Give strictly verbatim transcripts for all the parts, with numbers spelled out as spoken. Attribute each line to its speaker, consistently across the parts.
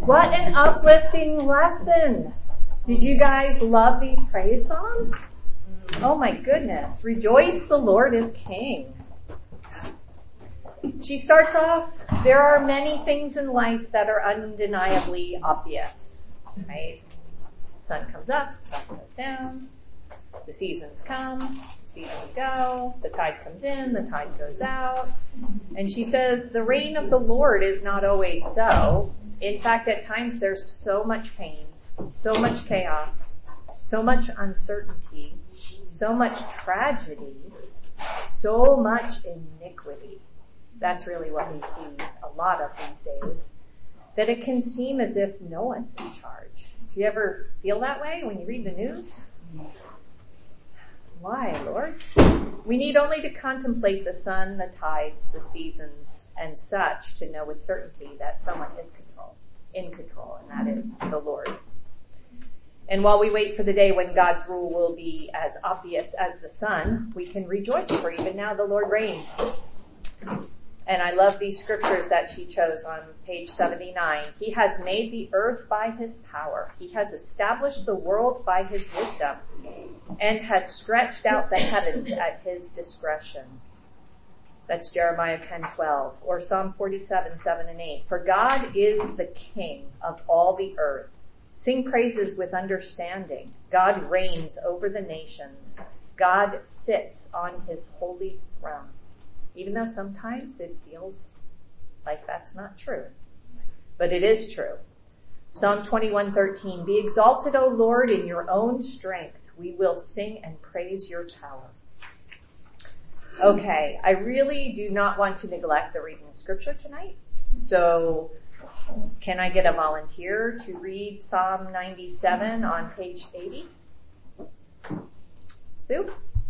Speaker 1: What an uplifting lesson. Did you guys love these praise songs? Oh my goodness. Rejoice, the Lord is King. She starts off, there are many things in life that are undeniably obvious, right? Sun comes up, sun goes down, the seasons come, the seasons go, the tide comes in, the tide goes out. And she says, the reign of the Lord is not always so. In fact, at times there's so much pain, so much chaos, so much uncertainty, so much tragedy, so much iniquity. That's really what we see a lot of these days. That it can seem as if no one's in charge. Do you ever feel that way when you read the news? Why, Lord? We need only to contemplate the sun, the tides, the seasons, and such to know with certainty that someone is control, in control, and that is the Lord. And while we wait for the day when God's rule will be as obvious as the sun, we can rejoice, for even now the Lord reigns. And I love these scriptures that she chose on page seventy-nine. He has made the earth by his power. He has established the world by his wisdom and has stretched out the heavens at his discretion. That's Jeremiah ten twelve or Psalm forty-seven, seven and eight. For God is the King of all the earth. Sing praises with understanding. God reigns over the nations. God sits on his holy throne. Even though sometimes it feels like that's not true. But it is true. Psalm twenty-one thirteen, be exalted, O Lord, in your own strength. We will sing and praise your power. Okay, I really do not want to neglect the reading of scripture tonight. So can I get a volunteer to read Psalm ninety-seven on page eighty? Sue?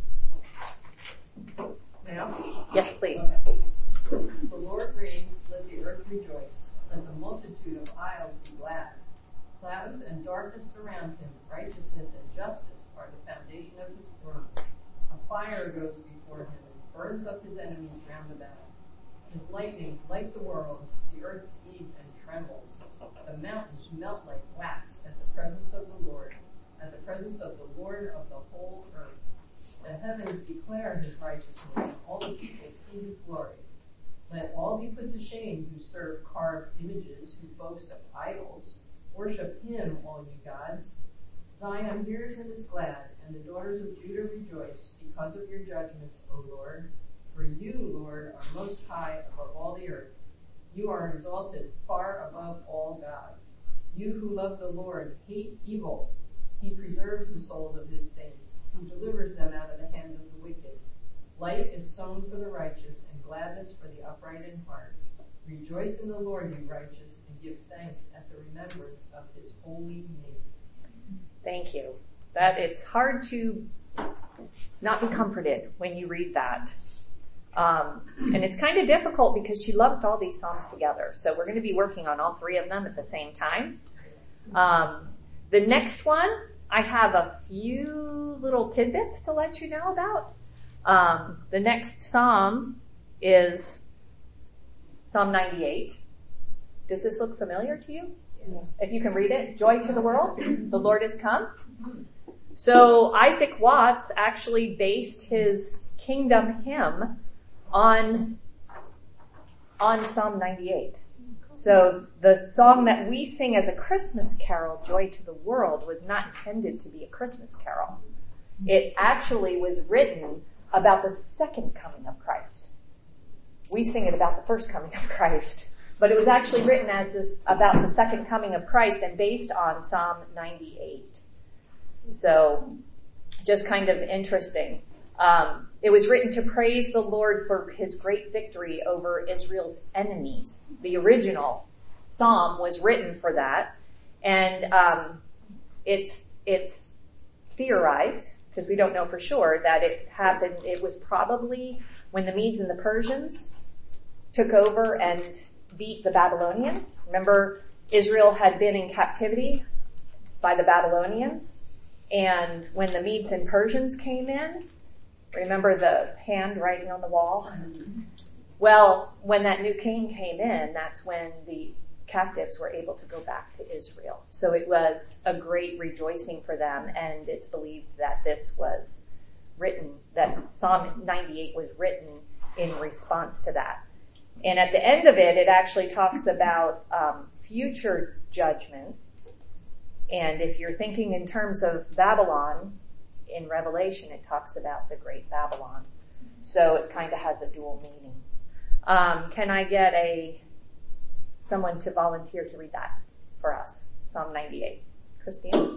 Speaker 2: Now?
Speaker 1: Yes, please.
Speaker 2: The Lord reigns, let the earth rejoice. Let the multitude of isles be glad. Clouds and darkness surround him. Righteousness and justice are the foundation of his throne. A fire goes before him and burns up his enemies round about. His lightnings light the world. The earth sees and trembles. The mountains melt like wax at the presence of the Lord, at the presence of the Lord of the whole earth. The heavens declare his righteousness, and all the people see his glory. Let all be put to shame who serve carved images, who boast of idols. Worship him, all you gods. Zion hears and is glad, and the daughters of Judah rejoice because of your judgments, O Lord. For you, Lord, are most high above all the earth. You are exalted far above all gods. You who love the Lord hate evil. He preserves the souls of his saints. He delivers them out of the hand of the wicked. Light is sown for the righteous, and gladness for the upright in heart. Rejoice in the Lord, you righteous, and give thanks at the remembrance of his holy name.
Speaker 1: Thank you. That it's hard to not be comforted when you read that. Um, and it's kind of difficult because she lumped all these psalms together. So we're going to be working on all three of them at the same time. Um, the next one, I have a few little tidbits to let you know about. Um, the next psalm is Psalm ninety-eight. Does this look familiar to you? Yes. If you can read it, joy to the world, the Lord is come. So Isaac Watts actually based his kingdom hymn on, on Psalm ninety-eight. So the song that we sing as a Christmas carol, Joy to the World, was not intended to be a Christmas carol. It actually was written about the second coming of Christ. We sing it about the first coming of Christ. But it was actually written as this, about the second coming of Christ and based on Psalm ninety-eight. So, just kind of interesting. Um, it was written to praise the Lord for his great victory over Israel's enemies. The original psalm was written for that. And, um, it's, it's theorized, because we don't know for sure, that it happened, it was probably when the Medes and the Persians took over and beat the Babylonians. Remember, Israel had been in captivity by the Babylonians. And when the Medes and Persians came in, remember the hand writing on the wall? Well, when that new king came in, that's when the captives were able to go back to Israel. So it was a great rejoicing for them, and it's believed that this was written, that Psalm ninety-eight was written in response to that. And at the end of it, it actually talks about um, future judgment. And if you're thinking in terms of Babylon, in Revelation, it talks about the great Babylon. So it kind of has a dual meaning. Um, can I get a someone to volunteer to read that for us? Psalm ninety-eight. Christine?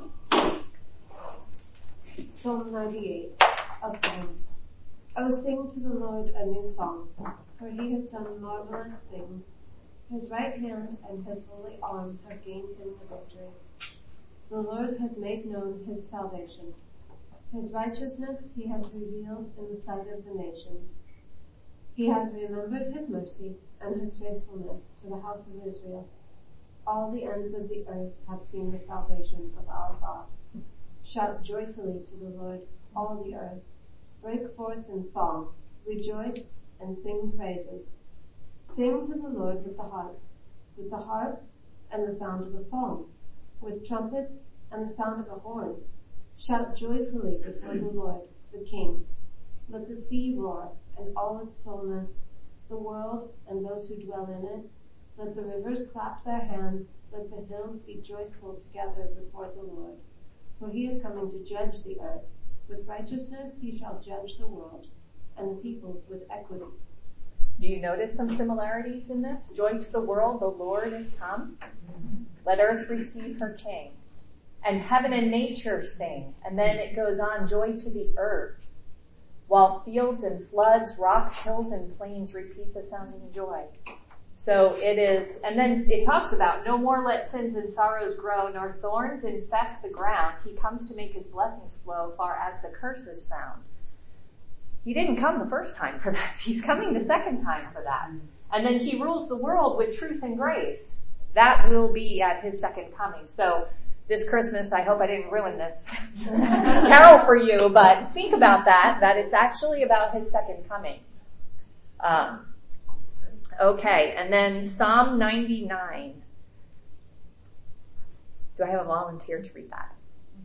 Speaker 3: Psalm ninety-eight, a song. Oh, sing to the Lord a new song, for he has done marvelous things. His right hand and his holy arm have gained him the victory. The Lord has made known his salvation. His righteousness he has revealed in the sight of the nations. He has remembered his mercy and his faithfulness to the house of Israel. All the ends of the earth have seen the salvation of our God. Shout joyfully to the Lord, all the earth. Break forth in song. Rejoice and sing praises. Sing to the Lord with the harp, with the harp and the sound of a song, with trumpets and the sound of a horn. Shout joyfully before the Lord, the King. Let the sea roar and all its fullness, the world and those who dwell in it. Let the rivers clap their hands. Let the hills be joyful together before the Lord. For he is coming to judge the earth. With righteousness he shall judge the world, and the peoples with equity.
Speaker 1: Do you notice some similarities in this? Joy to the world, the Lord is come. Let earth receive her King. And heaven and nature sing. And then it goes on, joy to the earth. While fields and floods, rocks, hills, and plains repeat the sounding joy. So it is, and then it talks about, no more let sins and sorrows grow, nor thorns infest the ground. He comes to make his blessings flow far as the curse is found. He didn't come the first time for that. He's coming the second time for that. And then he rules the world with truth and grace. That will be at his second coming. So this Christmas, I hope I didn't ruin this carol for you, but think about that, that it's actually about his second coming. Um, okay, and then Psalm ninety-nine. Do I have a volunteer to read that?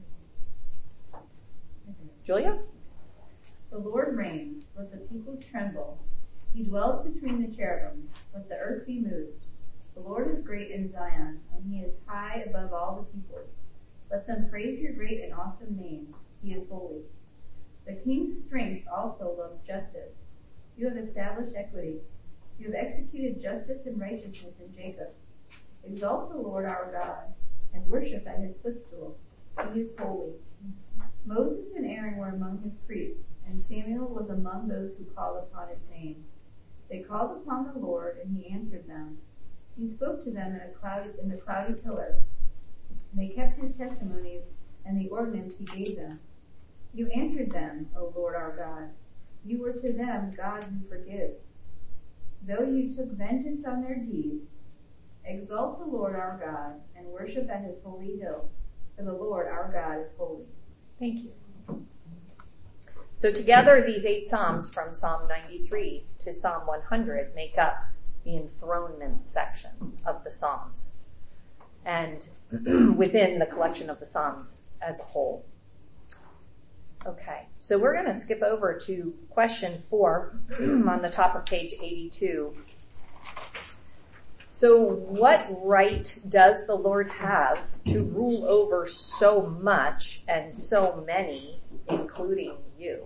Speaker 1: Julia?
Speaker 4: The Lord reigns, let the peoples tremble. He dwells between the cherubim, let the earth be moved. The Lord is great in Zion, and he is high above all the peoples. Let them praise your great and awesome name. He is holy. The king's strength also loves justice. You have established equity. You have executed justice and righteousness in Jacob. Exalt the Lord our God, and worship at his footstool. He is holy. Moses and Aaron were among his priests, and Samuel was among those who called upon his name. They called upon the Lord, and he answered them. He spoke to them in a cloudy, in the cloudy pillar. They kept his testimonies and the ordinance he gave them. You answered them, O Lord our God. You were to them God who forgives. Though you took vengeance on their deeds, exalt the Lord our God and worship at his holy hill, for the Lord our God is holy.
Speaker 1: Thank you. So together, these eight Psalms from Psalm ninety-three to Psalm one hundred make up the enthronement section of the Psalms, and within the collection of the Psalms as a whole. Okay, so we're going to skip over to question four on the top of page eighty-two. So what right does the Lord have to rule over so much and so many, including you?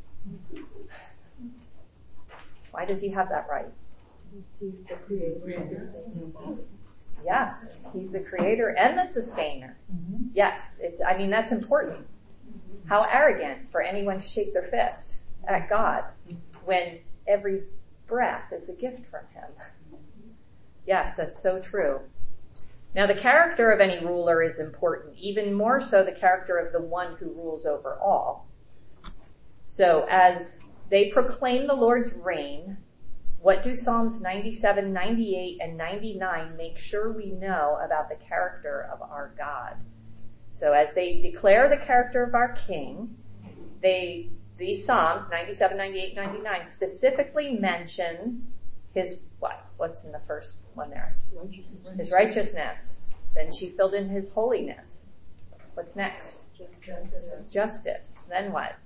Speaker 1: Why does he have that right?
Speaker 3: He's the creator.
Speaker 1: Yes, he's the creator and the sustainer. Mm-hmm. Yes, it's, I mean, that's important. Mm-hmm. How arrogant for anyone to shake their fist at God when every breath is a gift from him. Yes, that's so true. Now, the character of any ruler is important, even more so the character of the one who rules over all. So as they proclaim the Lord's reign, what do Psalms ninety-seven, ninety-eight, and ninety-nine make sure we know about the character of our God? So as they declare the character of our King, they, these Psalms, ninety-seven, ninety-eight, ninety-nine, specifically mention his what? What's in the first one there? His righteousness. Then she filled in his holiness. What's next? Justice. Justice. Then what?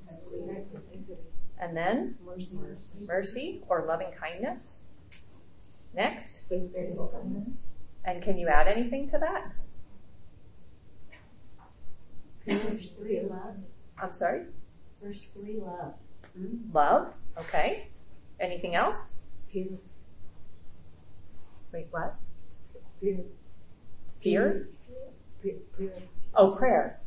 Speaker 1: And then? Mercy. Mercy or loving kindness. Next? And can you add anything to that?
Speaker 5: Verse three, love.
Speaker 1: I'm sorry?
Speaker 5: Verse three, love.
Speaker 1: Love. Okay. Anything else?
Speaker 5: Fear.
Speaker 1: Wait, what?
Speaker 5: Fear.
Speaker 1: Fear?
Speaker 5: Fear. Fear.
Speaker 1: Oh, prayer.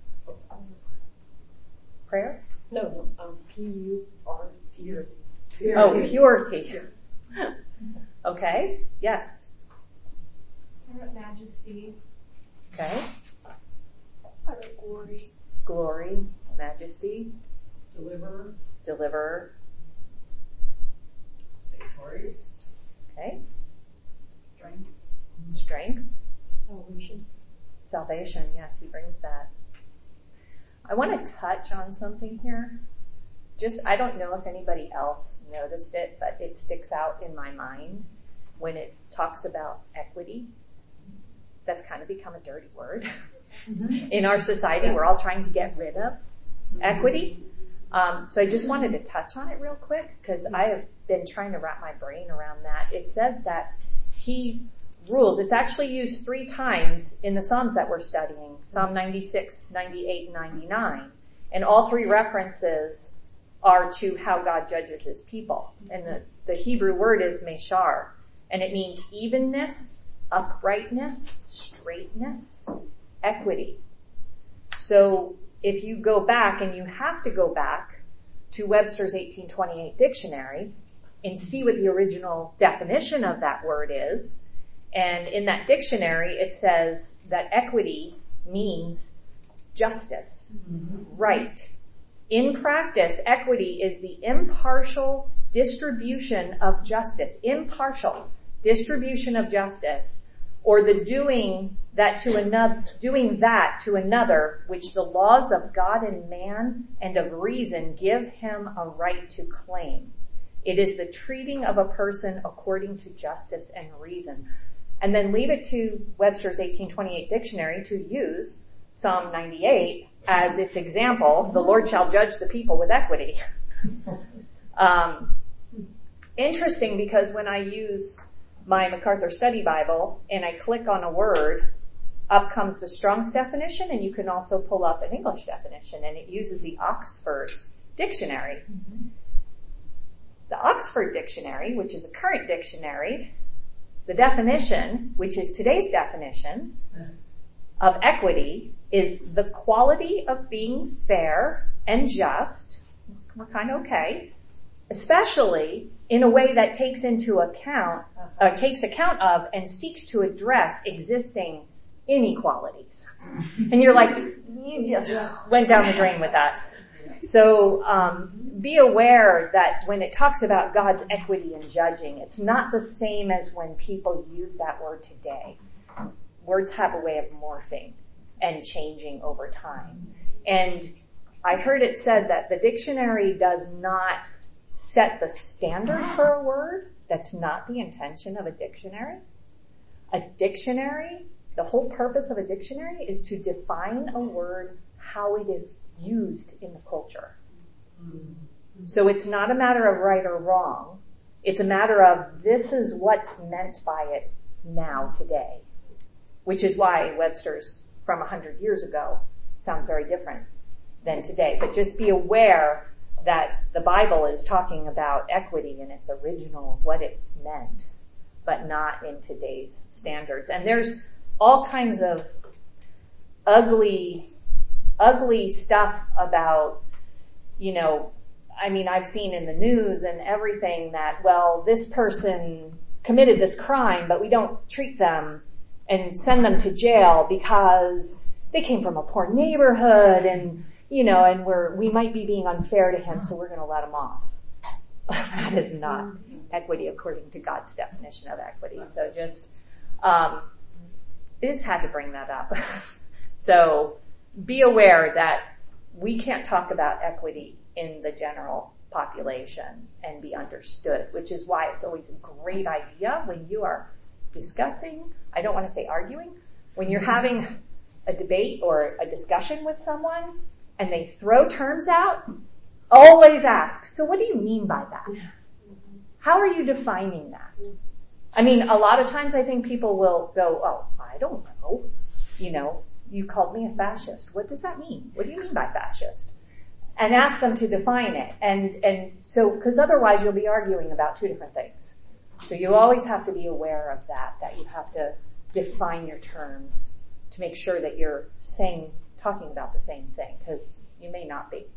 Speaker 1: Prayer?
Speaker 5: No, no, um, P U R, purity.
Speaker 1: Oh, purity. Okay. Yes.
Speaker 3: Majesty.
Speaker 1: Okay.
Speaker 3: Glory.
Speaker 1: Glory, majesty,
Speaker 2: Deliverer,
Speaker 1: deliverer.
Speaker 2: victorious,
Speaker 1: Okay.
Speaker 2: strength,
Speaker 1: Strength,
Speaker 5: Salvation.
Speaker 1: salvation. Yes, he brings that. I want to touch on something here. Just, I don't know if anybody else noticed it, but it sticks out in my mind when it talks about equity. That's kind of become a dirty word. Mm-hmm. In our society, we're all trying to get rid of equity. Um, so I just wanted to touch on it real quick because I have been trying to wrap my brain around that. It says that he rules. It's actually used three times in the Psalms that we're studying. Psalm ninety-six, ninety-eight, and ninety-nine. And all three references are to how God judges his people. And the, the Hebrew word is meshar. And it means evenness, uprightness, straightness, equity. So if you go back, and you have to go back to Webster's eighteen twenty-eight dictionary and see what the original definition of that word is. And in that dictionary, it says that equity means justice, mm-hmm. right. In practice, equity is the impartial distribution of justice, impartial distribution of justice, or the doing that to another, doing that to another, which the laws of God and man and of reason give him a right to claim. It is the treating of a person according to justice and reason. And then leave it to Webster's eighteen twenty-eight dictionary to use Psalm ninety-eight as its example. The Lord shall judge the people with equity. um, interesting, because when I use my MacArthur Study Bible and I click on a word, up comes the Strong's definition, and you can also pull up an English definition, and it uses the Oxford Dictionary. Mm-hmm. The Oxford Dictionary, which is a current dictionary, the definition, which is today's definition of equity, is the quality of being fair and just. We're kind of okay. Especially in a way that takes into account, uh, takes account of and seeks to address existing inequalities. And you're like, you just went down the drain with that. So um, be aware that when it talks about God's equity in judging, it's not the same as when people use that word today. Words have a way of morphing and changing over time. And I heard it said that the dictionary does not set the standard for a word. That's not the intention of a dictionary. A dictionary, the whole purpose of a dictionary is to define a word how it is used in the culture. Mm-hmm. So it's not a matter of right or wrong. It's a matter of this is what's meant by it now, today. Which is why Webster's from a hundred years ago sounds very different than today. But just be aware that the Bible is talking about equity in its original, what it meant, but not in today's standards. And there's all kinds of ugly, ugly stuff about, you know, I mean, I've seen in the news and everything that, well, this person committed this crime, but we don't treat them and send them to jail because they came from a poor neighborhood and, you know, and we're, we might be being unfair to him, so we're going to let him off. That is not equity according to God's definition of equity. So just, um, I just had to bring that up. So be aware that we can't talk about equity in the general population and be understood, which is why it's always a great idea when you are discussing, I don't want to say arguing, when you're having a debate or a discussion with someone and they throw terms out, always ask, so what do you mean by that? How are you defining that? I mean, a lot of times I think people will go, oh, I don't know. You know, you called me a fascist. What does that mean? What do you mean by fascist? And ask them to define it. And, and so, cause otherwise you'll be arguing about two different things. So you always have to be aware of that, that you have to define your terms to make sure that you're saying, talking about the same thing, cause you may not be.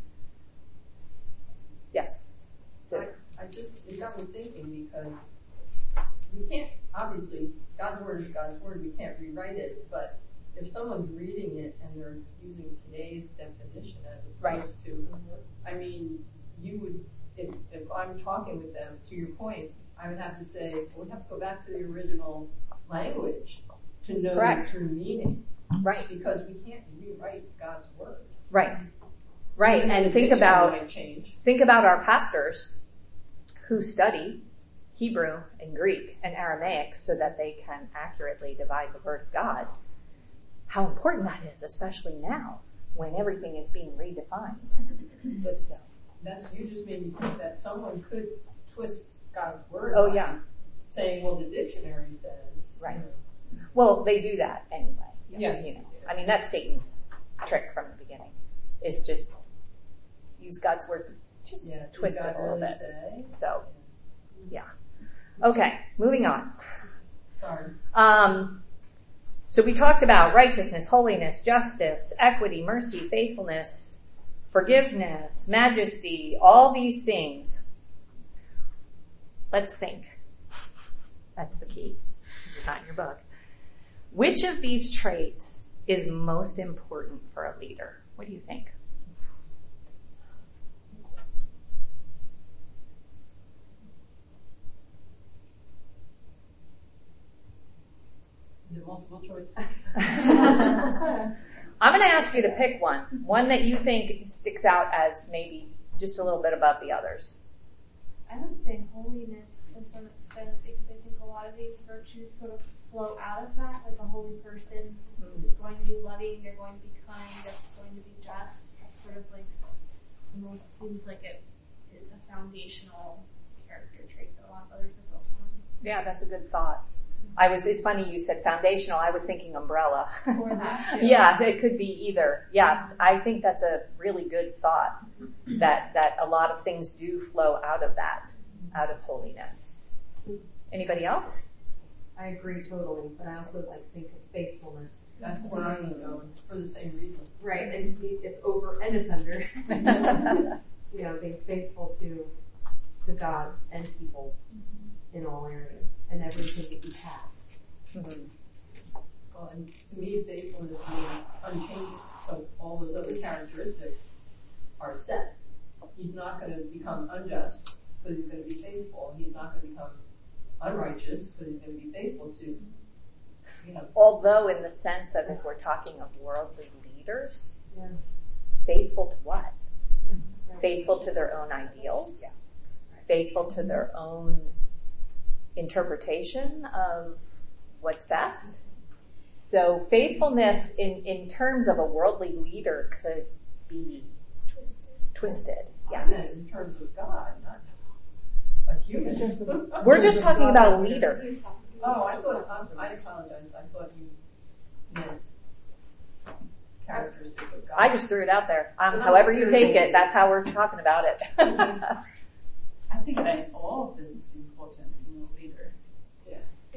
Speaker 1: Yes. So.
Speaker 2: I, I just, it got me thinking because we can't, obviously, God's word is God's word, we can't rewrite it, but if someone's reading it and they're using today's definition as opposed
Speaker 1: right.
Speaker 2: to, I mean, you would, if, if I'm talking with them, to your point, I would have to say, well, we have to go back to the original language to know
Speaker 1: Correct.
Speaker 2: the true meaning.
Speaker 1: Right.
Speaker 2: Because we can't rewrite God's word.
Speaker 1: Right. Right.
Speaker 2: Even
Speaker 1: And
Speaker 2: the
Speaker 1: think
Speaker 2: dictionary
Speaker 1: about,
Speaker 2: might change.
Speaker 1: think about our pastors who study Hebrew and Greek and Aramaic so that they can accurately divide the word of God. How important that is, especially now when everything is being redefined. But so.
Speaker 2: That's, you just made me think that someone could twist God's word.
Speaker 1: Oh
Speaker 2: by
Speaker 1: yeah.
Speaker 2: Saying, well, the dictionary says.
Speaker 1: Right. Well, they do that anyway.
Speaker 2: Yeah.
Speaker 1: You know, I mean, that's Satan's trick from the beginning, is just use God's word, just
Speaker 2: Yeah,
Speaker 1: twist
Speaker 2: did
Speaker 1: it
Speaker 2: God
Speaker 1: a little
Speaker 2: really
Speaker 1: bit.
Speaker 2: say?
Speaker 1: So, yeah. Okay, moving on.
Speaker 2: Sorry.
Speaker 1: Um, so we talked about righteousness, holiness, justice, equity, mercy, faithfulness, forgiveness, majesty, all these things. Let's think. That's the key. It's not in your book. Which of these traits is most important for a leader? What do you think?
Speaker 2: Is it multiple choice?
Speaker 1: I'm going to ask you to pick one. One that you think sticks out as maybe just a little bit above the others.
Speaker 3: I would say holiness to some extent because I think a lot of these virtues sort of flow out of that. Like a holy person is going to be loving, they're going to be kind, that's going to be just. That's sort of like the most seems like it is a foundational character trait that a lot of others are built on.
Speaker 1: Yeah, that's a good thought. I was, it's funny you said foundational. I was thinking umbrella.
Speaker 3: Or that too.
Speaker 1: Yeah, it could be either. Yeah, I think that's a really good thought that, that a lot of things do flow out of that, out of holiness. Anybody else?
Speaker 6: I agree totally, but I also like think of faithfulness.
Speaker 2: That's where I was going, for the same reason.
Speaker 6: Right, and it's over and it's under. You know, being faithful to, to God and people in all areas and everything that you have.
Speaker 1: Mm-hmm.
Speaker 2: Well, and to me, faithfulness means unchanging. So all those other characteristics are set. He's not going to become unjust because he's going to be faithful. He's not going to become unrighteous because he's going to be faithful to, you know.
Speaker 1: Although in the sense of if we're talking of worldly leaders,
Speaker 6: Yeah.
Speaker 1: faithful to what?
Speaker 6: Yeah.
Speaker 1: Faithful to their own ideals? Yeah. Faithful to their own interpretation of what's best? So faithfulness in, in terms of a worldly leader could be twisted. Twisted, yes.
Speaker 2: In terms of God, not a human.
Speaker 1: We're just talking about a leader.
Speaker 2: Oh, I thought, I apologize. I thought you meant characteristics of God.
Speaker 1: I just threw it out there. Um,
Speaker 2: So
Speaker 1: however you
Speaker 2: that's
Speaker 1: take
Speaker 2: good.
Speaker 1: it, that's how we're talking about it.
Speaker 7: I think that all of it is important in a leader.
Speaker 2: Yeah.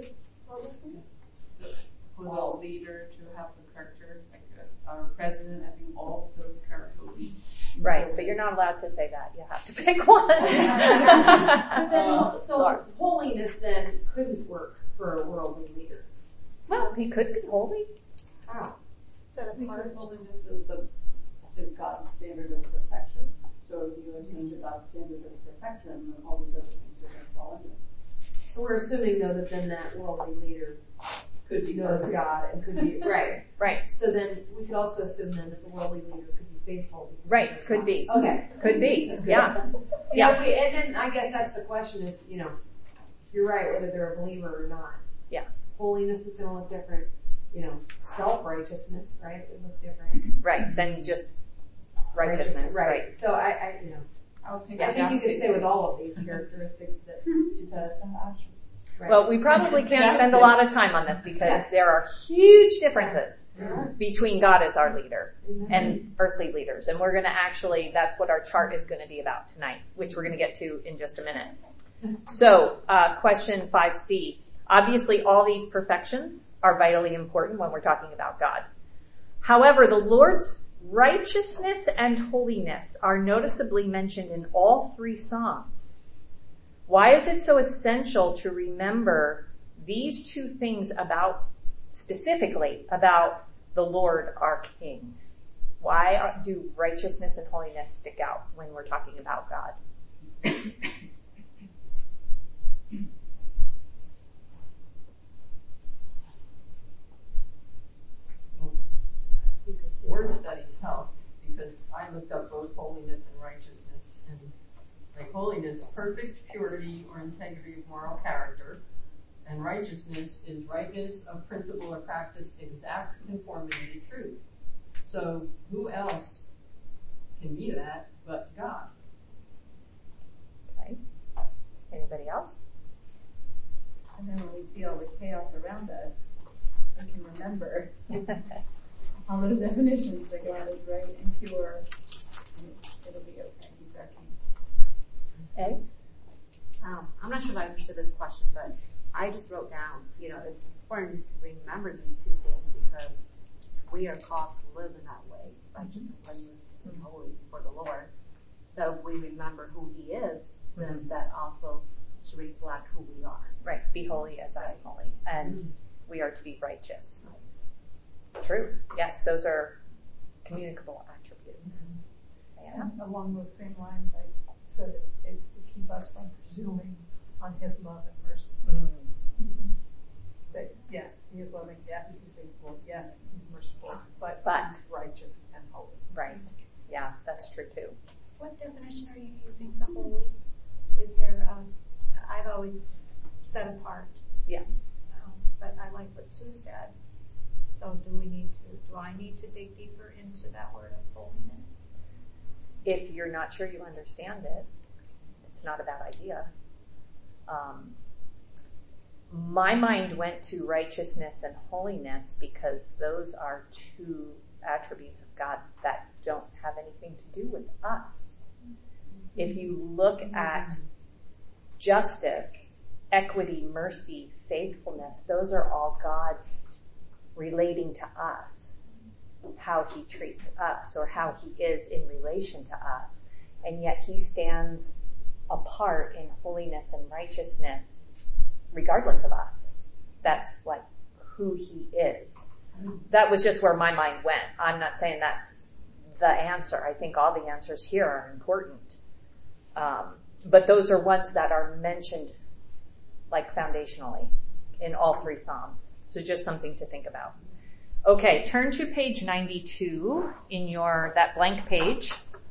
Speaker 7: For the leader to have the character, like uh, our president, I think all of those characters will be
Speaker 1: Right, but you're not allowed to say that. You have to pick one.
Speaker 6: But then,
Speaker 1: Oh,
Speaker 6: so
Speaker 1: sorry.
Speaker 6: holiness then couldn't work for a worldly leader.
Speaker 1: Well, he could be holy.
Speaker 6: How?
Speaker 3: Set apart.
Speaker 7: Because holiness is the is God's standard of perfection. So if you attain to God's standard of perfection, then all these other things are going to fall into it.
Speaker 6: So we're assuming though that then that worldly leader
Speaker 2: Could be
Speaker 6: knows
Speaker 2: perfect.
Speaker 6: God and could be, right.
Speaker 1: Right.
Speaker 6: So then we could also assume then that the worldly leader could be faithful. because
Speaker 1: Right,
Speaker 6: of his
Speaker 1: could
Speaker 6: love.
Speaker 1: be.
Speaker 6: Okay.
Speaker 1: Could be,
Speaker 6: That's good.
Speaker 1: yeah.
Speaker 6: You
Speaker 1: Yeah.
Speaker 6: know, we- and then I guess that's the question is, you know, you're right, whether they're a believer or not.
Speaker 1: Yeah.
Speaker 6: Holiness is gonna look different. You know, self-righteousness, right, would look different.
Speaker 1: Right, then just righteousness,
Speaker 6: Right.
Speaker 1: right.
Speaker 6: So I, I, you know,
Speaker 2: I'll take
Speaker 6: I
Speaker 2: it
Speaker 6: think you
Speaker 2: down
Speaker 6: could
Speaker 2: to
Speaker 6: say with all of these characteristics that she said. Right.
Speaker 1: Well, we probably can't spend a lot of time on this because
Speaker 6: Yeah.
Speaker 1: there are huge differences
Speaker 6: Yeah.
Speaker 1: between God as our leader
Speaker 6: Mhm.
Speaker 1: and earthly leaders. And we're going to actually, that's what our chart is going to be about tonight, which we're going to get to in just a minute. So, uh, question five C. Obviously, all these perfections are vitally important when we're talking about God. However, the Lord's righteousness and holiness are noticeably mentioned in all three Psalms. Why is it so essential to remember these two things about, specifically about the Lord our King? Why are, do righteousness and holiness stick out when we're talking about God?
Speaker 2: Word studies help because I looked up both holiness and righteousness, and like holiness, perfect purity or integrity of moral character, and righteousness is rightness of principle or practice, exact conformity to truth. So who else can be that but God?
Speaker 1: Okay. Anybody else?
Speaker 4: And then when we see all the chaos around us, we can remember all those definitions that God is right and pure, and it'll be okay. He's our King.
Speaker 1: Okay.
Speaker 8: Um, I'm not sure if I understood this question, but I just wrote down, you know, it's important to remember these two things because we are called to live in that way, righteous and blameless and holy before the Lord. So if we remember who He is, then that also should reflect who we are.
Speaker 1: Right. Be holy as I am holy. And we are to be righteous. True. Yes, those are communicable attributes. Yeah.
Speaker 9: Along those same lines, I said it- it's to keep us from presuming on His love and mercy.
Speaker 1: Mm.
Speaker 9: That yes, He is loving, yes, He's faithful, yes, He's merciful, but,
Speaker 1: But.
Speaker 9: He's righteous and holy.
Speaker 1: Right. Yeah, that's true too.
Speaker 3: What definition are you using for holy? Is there, um, I've always set apart.
Speaker 1: Yeah.
Speaker 3: Um, but I like what Sue said. So do we need to, do I need to dig deeper into that word of holiness?
Speaker 1: If you're not sure you understand it, it's not a bad idea. Um, my mind went to righteousness and holiness because those are two attributes of God that don't have anything to do with us. If you look at justice, equity, mercy, faithfulness, those are all God's relating to us, how He treats us or how He is in relation to us. And yet He stands apart in holiness and righteousness regardless of us. That's like who He is. That was just where my mind went. I'm not saying that's the answer. I think all the answers here are important. Um, but those are ones that are mentioned like foundationally in all three Psalms. So just something to think about. Okay, turn to page ninety-two in your, that blank page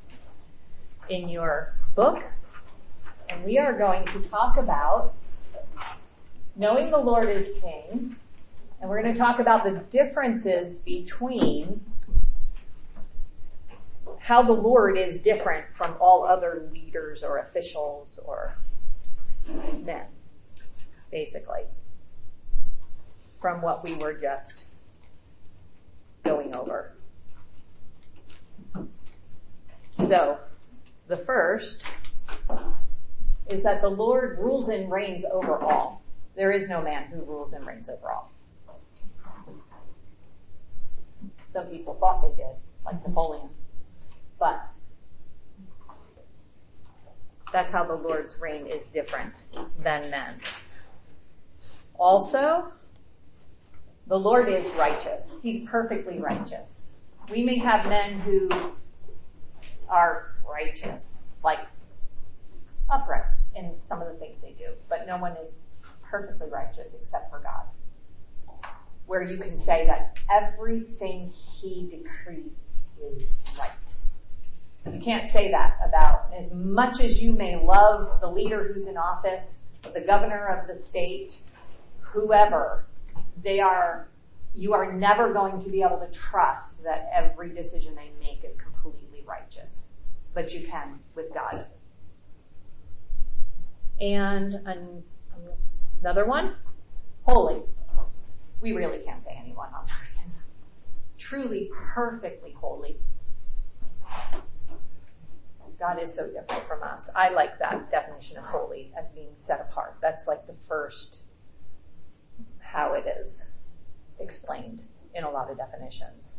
Speaker 1: in your book. And we are going to talk about knowing the Lord is King. And we're going to talk about the differences between how the Lord is different from all other leaders or officials or men, basically, from what we were just going over. So, the first is that the Lord rules and reigns over all. There is no man who rules and reigns over all. Some people thought they did, like Napoleon. But that's how the Lord's reign is different than men's. Also, the Lord is righteous. He's perfectly righteous. We may have men who are righteous, like upright in some of the things they do, but no one is perfectly righteous except for God. Where you can say that everything He decrees is right. You can't say that about, as much as you may love the leader who's in office, the governor of the state, whoever, they are, you are never going to be able to trust that every decision they make is completely righteous. But you can with God. And an, another one, holy. We really can't say anyone on earth is truly perfectly holy. God is so different from us. I like that definition of holy as being set apart. That's like the first how it is explained in a lot of definitions.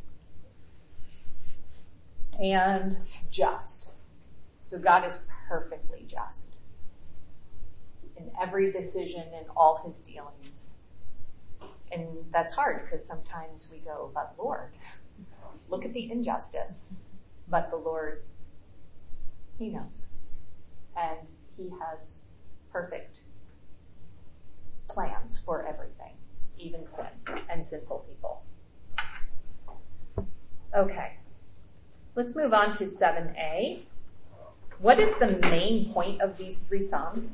Speaker 1: And just. So God is perfectly just in every decision and all his dealings. And that's hard because sometimes we go, but Lord, look at the injustice. But the Lord, he knows. And he has perfect plans for everything, even sin and sinful people. Okay. Let's move on to seven A. What is the main point of these three Psalms?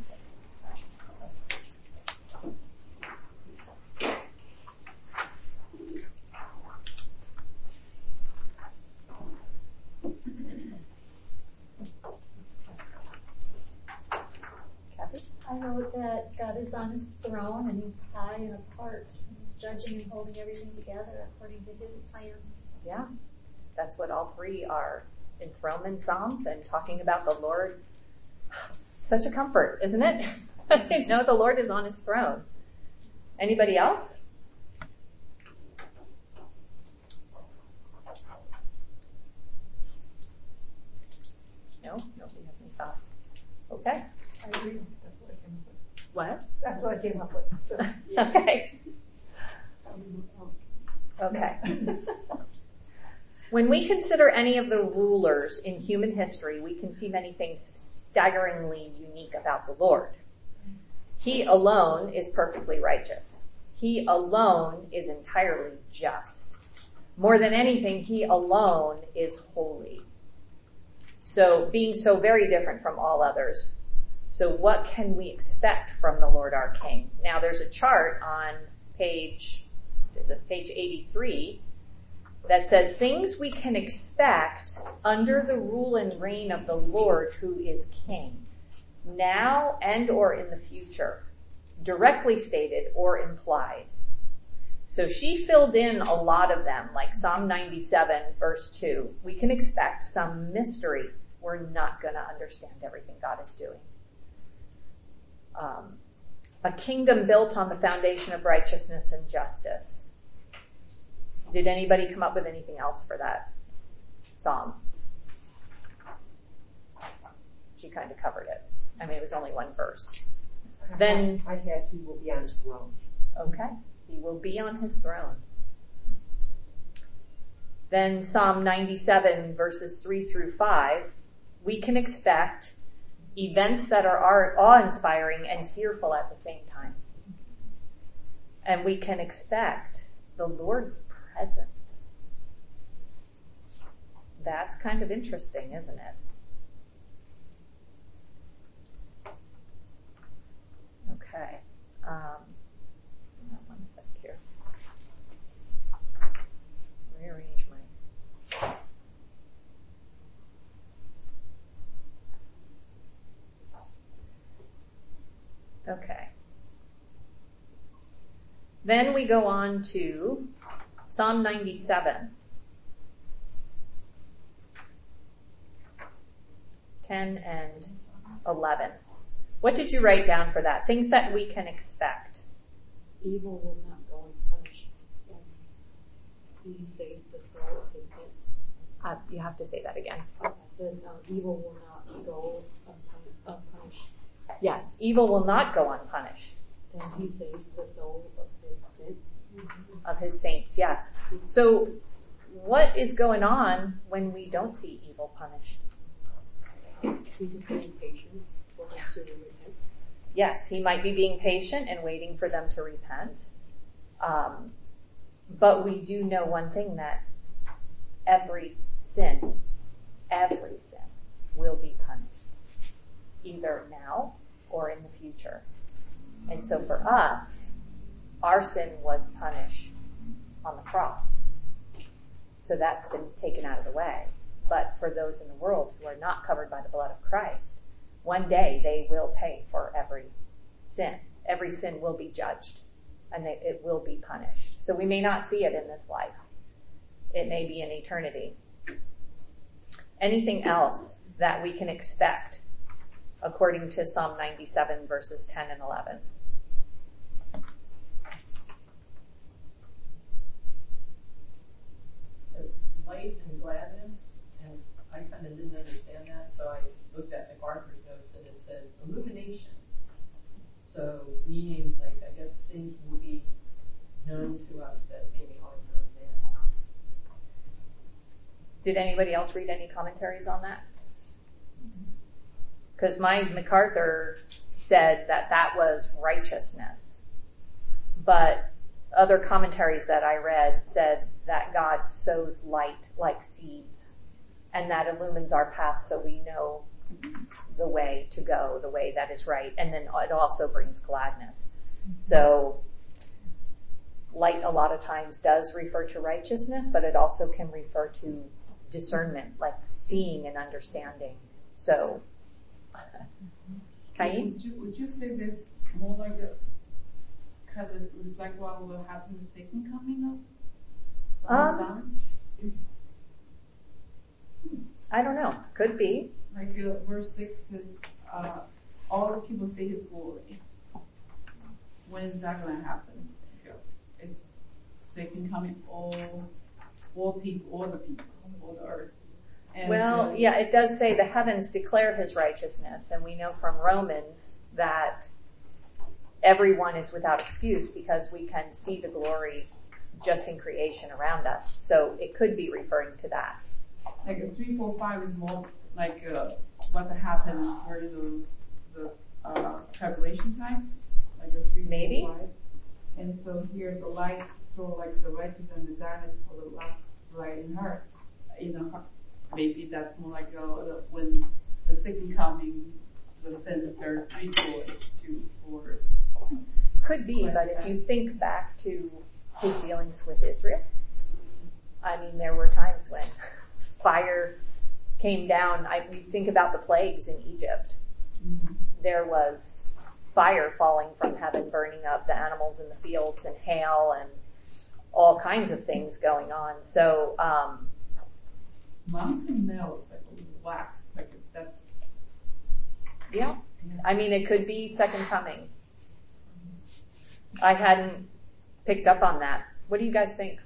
Speaker 10: I know that God is on his throne and he's high and apart and he's judging and holding everything together according to his plans.
Speaker 1: Yeah, that's what all three are. Enthronement Psalms and talking about the Lord. Such a comfort, isn't it? I didn't know the Lord is on his throne. Anybody else? No? Nobody has any thoughts. Okay.
Speaker 9: I agree. That's what I came up with.
Speaker 1: What?
Speaker 9: That's what I came up with. So,
Speaker 1: Okay. Okay. When we consider any of the rulers in human history, we can see many things staggeringly unique about the Lord. He alone is perfectly righteous. He alone is entirely just. More than anything, he alone is holy. So being so very different from all others. So what can we expect from the Lord our King? Now there's a chart on page, is this page eighty-three, that says things we can expect under the rule and reign of the Lord who is King, now and or in the future, directly stated or implied. So she filled in a lot of them, like Psalm ninety-seven verse two. We can expect some mystery. We're not going to understand everything God is doing. Um, a kingdom built on the foundation of righteousness and justice. Did anybody come up with anything else for that psalm? She kind of covered it. I mean, it was only one verse. Then
Speaker 5: I had he will be on his throne.
Speaker 1: Okay. He will be on his throne. Then Psalm ninety-seven verses three through five, we can expect events that are awe-inspiring and fearful at the same time. And we can expect the Lord's presence. That's kind of interesting, isn't it? Okay. Um, one sec here. Rearrange my... Okay. Then we go on to Psalm ninety-seven. ten and eleven. What did you write down for that? Things that we can expect.
Speaker 5: Evil will not go unpunished. He saved the soul of his saints.
Speaker 1: Uh, you have to say that again.
Speaker 5: Okay. Then uh, evil will not go unpun- unpunished.
Speaker 1: Yes, evil will not go unpunished.
Speaker 5: And he saved the soul of his saints.
Speaker 1: Of his saints, yes. So what is going on when we don't see evil punished?
Speaker 5: He's just being patient for them to repent.
Speaker 1: Yes, he might be being patient and waiting for them to repent. Um, but we do know one thing, that every sin every sin will be punished, either now or in the future. And so for us, our sin was punished on the cross. So that's been taken out of the way. But for those in the world who are not covered by the blood of Christ, one day they will pay for every sin. Every sin will be judged, and they, it will be punished. So we may not see it in this life. It may be in eternity. Anything else that we can expect according to Psalm ninety-seven verses ten and eleven?
Speaker 2: Light and gladness, and I kind of didn't understand that, so I looked at MacArthur's notes and it said illumination. So meaning, like, I guess things will be known to us that maybe aren't known now.
Speaker 1: Did anybody else read any commentaries on that? Because my MacArthur said that that was righteousness, but other commentaries that I read said that God sows light like seeds, and that illumines our path so we know the way to go, the way that is right, and then it also brings gladness. So light a lot of times does refer to righteousness, but it also can refer to discernment, like seeing and understanding. So, Cain?
Speaker 11: Would you, would you say this more like a kind of reflect what will happen the second coming of the
Speaker 1: Um,
Speaker 11: Son?
Speaker 1: I don't know. Could be.
Speaker 11: Like uh, verse six says, uh, all the people see his glory. When is that going to happen? Is second coming all, all people, all the people, all the earth? And,
Speaker 1: Well,
Speaker 11: uh,
Speaker 1: yeah, it does say the heavens declare his righteousness, and we know from Romans that everyone is without excuse because we can see the glory just in creation around us. So it could be referring to that.
Speaker 11: Like a three, four, five is more like uh, what happened during the the uh, tribulation times, like a three,
Speaker 1: Maybe.
Speaker 11: four, five. And so here the light, so like the righteous and the darkness for the light, light in her, in the heart. Maybe that's more like uh, the, when the second coming, the sins are three fours, two, four.
Speaker 1: Could be, but if you think back to his dealings with Israel, I mean, there were times when fire came down. I we think about the plagues in Egypt.
Speaker 11: Mm-hmm.
Speaker 1: There was fire falling from heaven, burning up the animals in the fields, and hail, and all kinds of things going on. So, um,
Speaker 11: Mountain melts like a black, like that's.
Speaker 1: yeah, I mean, it could be second coming. I hadn't picked up on that. What do you guys think?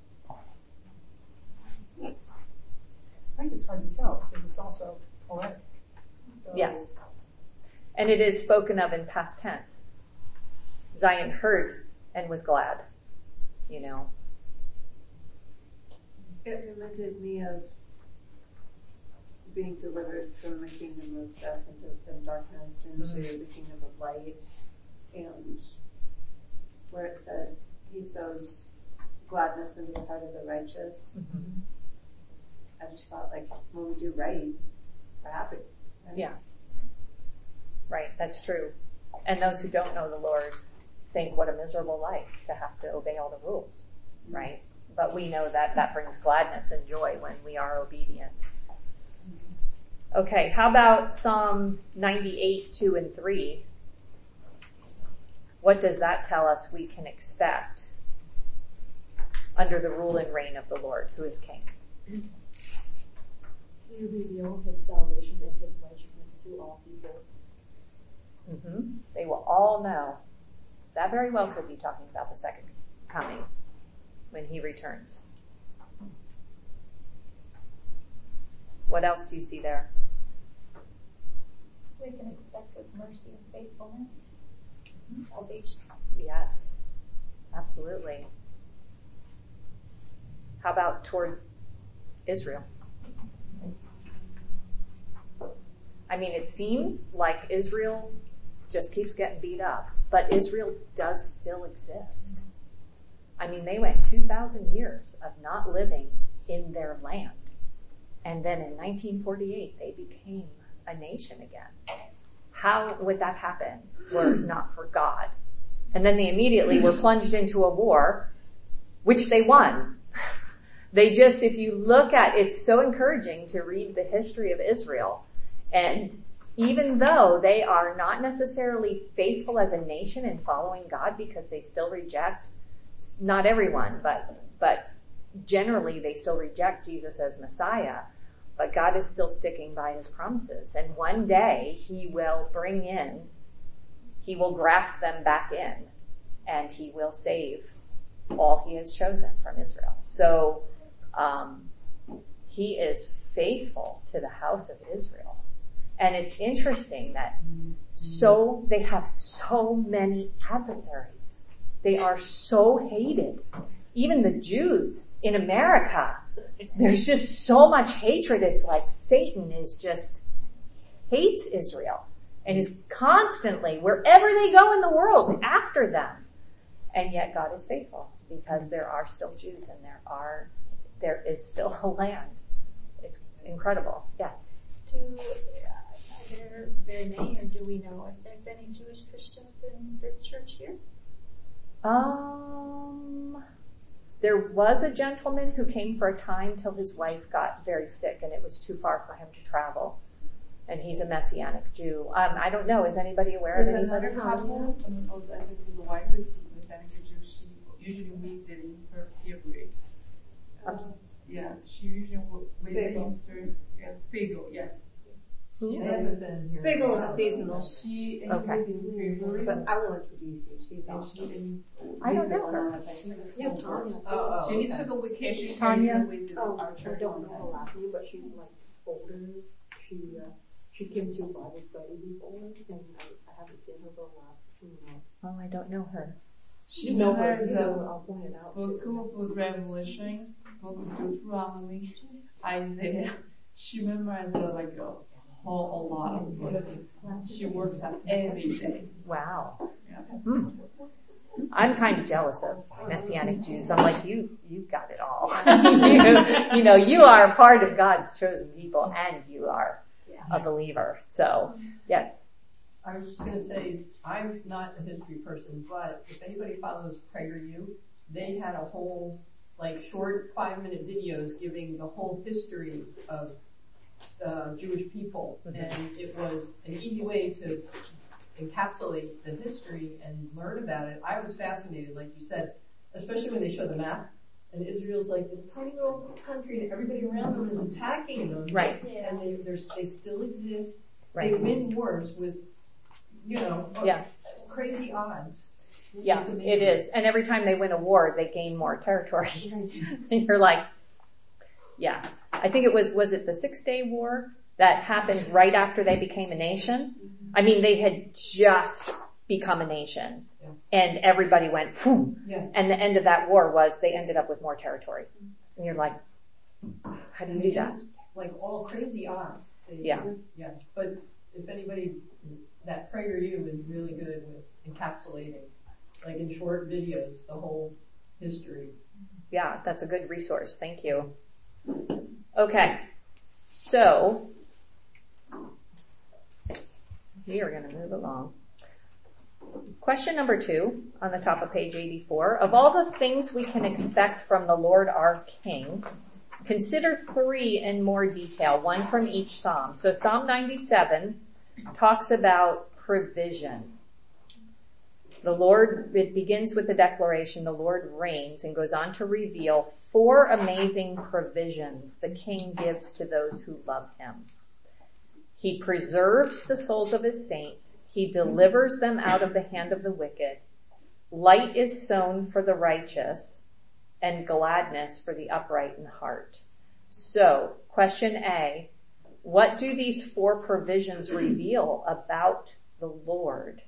Speaker 9: I think it's hard to tell because it's also poetic. So,
Speaker 1: Yes. And it is spoken of in past tense. Zion heard and was glad, you know.
Speaker 6: It reminded me of being delivered from the kingdom of death into and darkness into
Speaker 1: Mm-hmm.
Speaker 6: the kingdom of light, and where it said he sows gladness into the heart of the righteous.
Speaker 1: Mm-hmm.
Speaker 6: I just thought, like, when we do right, we're happy. Right?
Speaker 1: Yeah. Right, that's true. And those who don't know the Lord think what a miserable life to have to obey all the rules, right? But we know that that brings gladness and joy when we are obedient. Okay, how about Psalm ninety-eight, two and three? What does that tell us we can expect under the rule and reign of the Lord, who is King?
Speaker 5: He revealed his salvation and his righteousness to all people.
Speaker 1: Mm-hmm. They will all know. That very well could be talking about the second coming when he returns. What else do you see there?
Speaker 10: We can expect his mercy and faithfulness, salvation.
Speaker 1: Yes, absolutely. How about toward Israel? I mean, it seems like Israel just keeps getting beat up, but Israel does still exist. I mean, they went two thousand years of not living in their land, And then in nineteen forty-eight, they became a nation again. How would that happen were it not for God? And then they immediately were plunged into a war, which they won. They just, if you look at, it's so encouraging to read the history of Israel. And even though they are not necessarily faithful as a nation in following God because they still reject, not everyone, but, but generally they still reject Jesus as Messiah, but God is still sticking by his promises. And one day he will bring in, he will graft them back in, and he will save all he has chosen from Israel. So, um, he is faithful to the house of Israel. And it's interesting that so, they have so many adversaries. They are so hated. Even the Jews in America, there's just so much hatred. It's like Satan is just hates Israel and is constantly, wherever they go in the world, after them. And yet God is faithful because there are still Jews and there are, there is still a land. It's incredible. Yes.
Speaker 10: Do, are there very many, or do we know if there's any Jewish Christians in this church here?
Speaker 1: Um, there was a gentleman who came for a time till his wife got very sick and it was too far for him to travel. And he's a Messianic Jew. Um, I don't know. Is anybody aware
Speaker 11: There's
Speaker 1: of anybody?
Speaker 11: another couple, um, also, I think the wife is Messianic Jew. She usually meets in her February.
Speaker 1: Um,
Speaker 11: yeah, she usually visits in her yeah, Figel, yes.
Speaker 2: She hasn't been here.
Speaker 3: Figel is seasonal.
Speaker 11: She is
Speaker 1: Okay.
Speaker 11: in February.
Speaker 7: But I will introduce you. She's
Speaker 11: And
Speaker 7: awesome.
Speaker 11: she in
Speaker 1: I don't know her.
Speaker 7: Yeah, Tanya.
Speaker 2: Oh, oh,
Speaker 11: She
Speaker 2: okay.
Speaker 11: took a vacation.
Speaker 1: Tanya?
Speaker 11: and she visited
Speaker 7: Oh,
Speaker 11: our
Speaker 7: I
Speaker 11: church.
Speaker 7: don't know her last name, but she's like older. She uh, she came to Bible study before, and I, I haven't seen her for the last, you know.
Speaker 1: Oh, I don't know her.
Speaker 11: She
Speaker 7: know her,
Speaker 11: has
Speaker 7: you
Speaker 11: a
Speaker 7: know, I'll point it out.
Speaker 11: book of Revelation, book of Deuteronomy, Isaiah. She memorized uh, like a whole a lot of books. She works out every day.
Speaker 1: Wow.
Speaker 11: Yeah.
Speaker 1: Hmm. I'm kind of jealous of Messianic Jews. I'm like, you, you've got it all. you, you know, you are a part of God's chosen people and you are a believer. So, yes.
Speaker 2: I was just going to say, I'm not a history person, but if anybody follows PragerU, they had a whole, like, short five-minute videos giving the whole history of uh, Jewish people, mm-hmm. and it was an easy way to encapsulate the history and learn about it. I was fascinated, like you said, especially when they show the map, and Israel's like this tiny little country, and everybody around them is attacking them,
Speaker 1: right?
Speaker 2: And they they still exist.
Speaker 1: Right.
Speaker 2: They win wars with, you know,
Speaker 1: yeah.
Speaker 2: crazy odds.
Speaker 1: Yeah, it is. And every time they win a war, they gain more territory. And you're like, yeah. I think it was, was it the Six Day War that happened right after they became a nation? I mean, they had just become a nation. Yeah. And everybody went, phew. Yeah. And the end of that war was they ended up with more territory. And you're like, how do you do that?
Speaker 2: Like all crazy odds. They,
Speaker 1: yeah.
Speaker 2: Yeah. But if anybody, that PragerU is really good with encapsulating, like in short videos, the whole history.
Speaker 1: Yeah, that's a good resource. Thank you. Okay. So, we are going to move along. Question number two on the top of page eighty-four. Of all the things we can expect from the Lord our King, consider three in more detail, one from each psalm. So Psalm ninety-seven talks about provision. The Lord, it begins with the declaration, the Lord reigns, and goes on to reveal four amazing provisions the King gives to those who love him. He preserves the souls of his saints. He delivers them out of the hand of the wicked. Light is sown for the righteous, and gladness for the upright in heart. So, question A, what do these four provisions reveal about the Lord?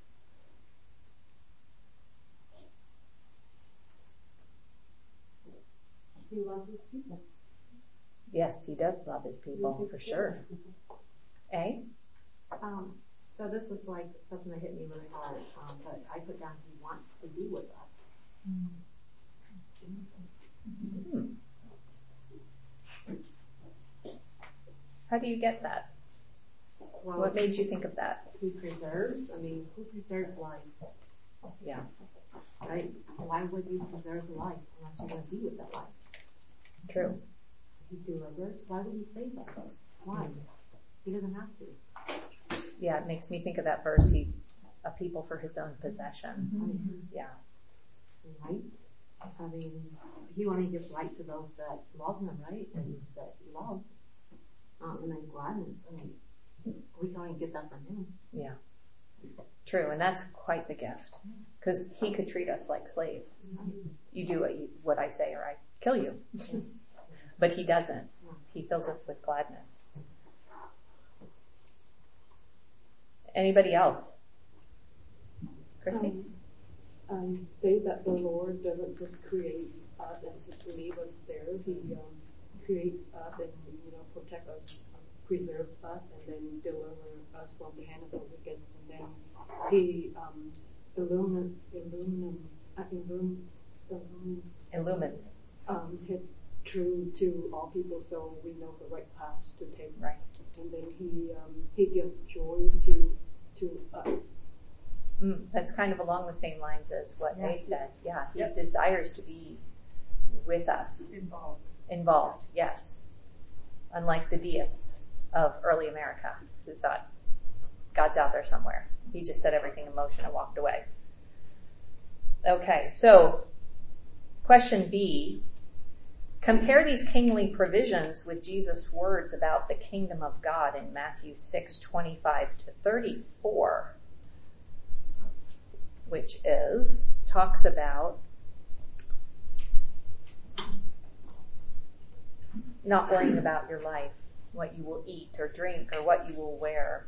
Speaker 7: He loves his people.
Speaker 1: Yes, he does love his people, for sure. A?
Speaker 6: Um, so this was like something that hit me really hard, um, but I put down he wants to be with us.
Speaker 1: Hmm. How do you get that?
Speaker 8: Well,
Speaker 1: What made you think of that?
Speaker 8: He preserves. I mean, who preserves life?
Speaker 1: Yeah.
Speaker 8: Right? Why would you preserve life unless you're going to be with that life?
Speaker 1: True.
Speaker 8: He delivers. Why would he save us? Why? He doesn't have to.
Speaker 1: Yeah, it makes me think of that verse, he, a people for his own possession.
Speaker 8: Mm-hmm.
Speaker 1: Yeah.
Speaker 8: Right? I mean, he only gives light to those that love him, right? And that he loves. Um, and then gladness. I mean, we can only get that from him.
Speaker 1: Yeah. True, and that's quite the gift. Because he could treat us like slaves. You do what, you, what I say or I kill you. But he doesn't. He fills us with gladness. Anybody else? Christy?
Speaker 5: Um, um, say that the Lord doesn't just create us and just leave us there. He um, creates us and, you know, protect us, um, preserve us, and then deliver us from the hand of the wicked. And then he um, illumine, illumine, uh, illumine, illumine,
Speaker 1: Illumines.
Speaker 5: um, his truth to all people, so we know the right path to take.
Speaker 1: Right.
Speaker 5: And then he um, he gives joy to to us.
Speaker 1: Mm, that's kind of along the same lines as what
Speaker 5: Yeah.
Speaker 1: they said. Yeah, he
Speaker 9: Yep.
Speaker 1: desires to be with us.
Speaker 9: Involved.
Speaker 1: Involved, yes. Unlike the deists of early America who thought God's out there somewhere. He just set everything in motion and walked away. Okay, so question B. Compare these kingly provisions with Jesus' words about the kingdom of God in Matthew six twenty-five to thirty-four, which is, talks about not worrying about your life, what you will eat or drink or what you will wear.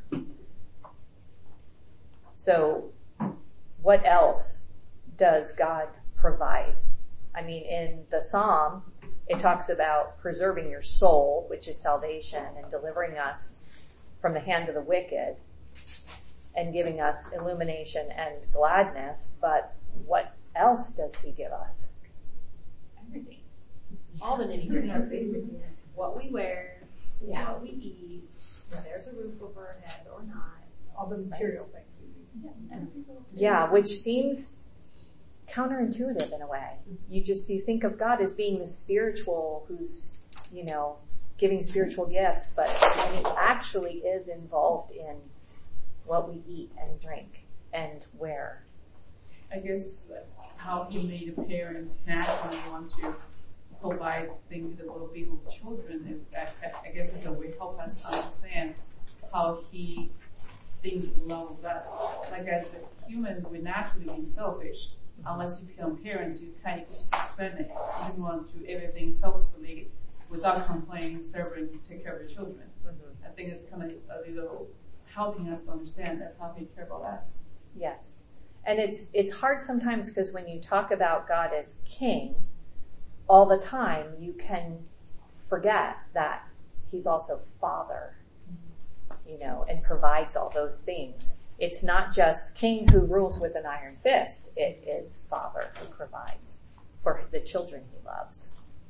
Speaker 1: So, what else does God provide? I mean, in the Psalm, it talks about preserving your soul, which is salvation, and delivering us from the hand of the wicked, and giving us illumination and gladness. But what else does he give us?
Speaker 12: Everything. All the nitty gritty. Our favorite things. What we wear,
Speaker 1: Yeah.
Speaker 12: what we eat, if there's a roof over our head or not.
Speaker 9: All the material things.
Speaker 12: Yeah, every little thing.
Speaker 1: Yeah, which seems counterintuitive in a way. You just, you think of God as being the spiritual who's, you know, giving spiritual gifts, but when he actually is involved in what we eat and drink and wear.
Speaker 11: I guess how he made the parents naturally want to provide things to the well-being of children is, I, I guess, in a way help us understand how he thinks love of us. Like as humans, we naturally be selfish. Unless you become parents, you kind of spend it. You want to do everything selflessly without complaining, serving, take care of your children.
Speaker 1: Mm-hmm.
Speaker 11: I think it's kind of a little helping us to understand that how he cares about us.
Speaker 1: Yes. And it's, it's hard sometimes because when you talk about God as king, all the time you can forget that he's also father, you know, and provides all those things. It's not just king who rules with an iron fist. It is father who provides for the children he loves.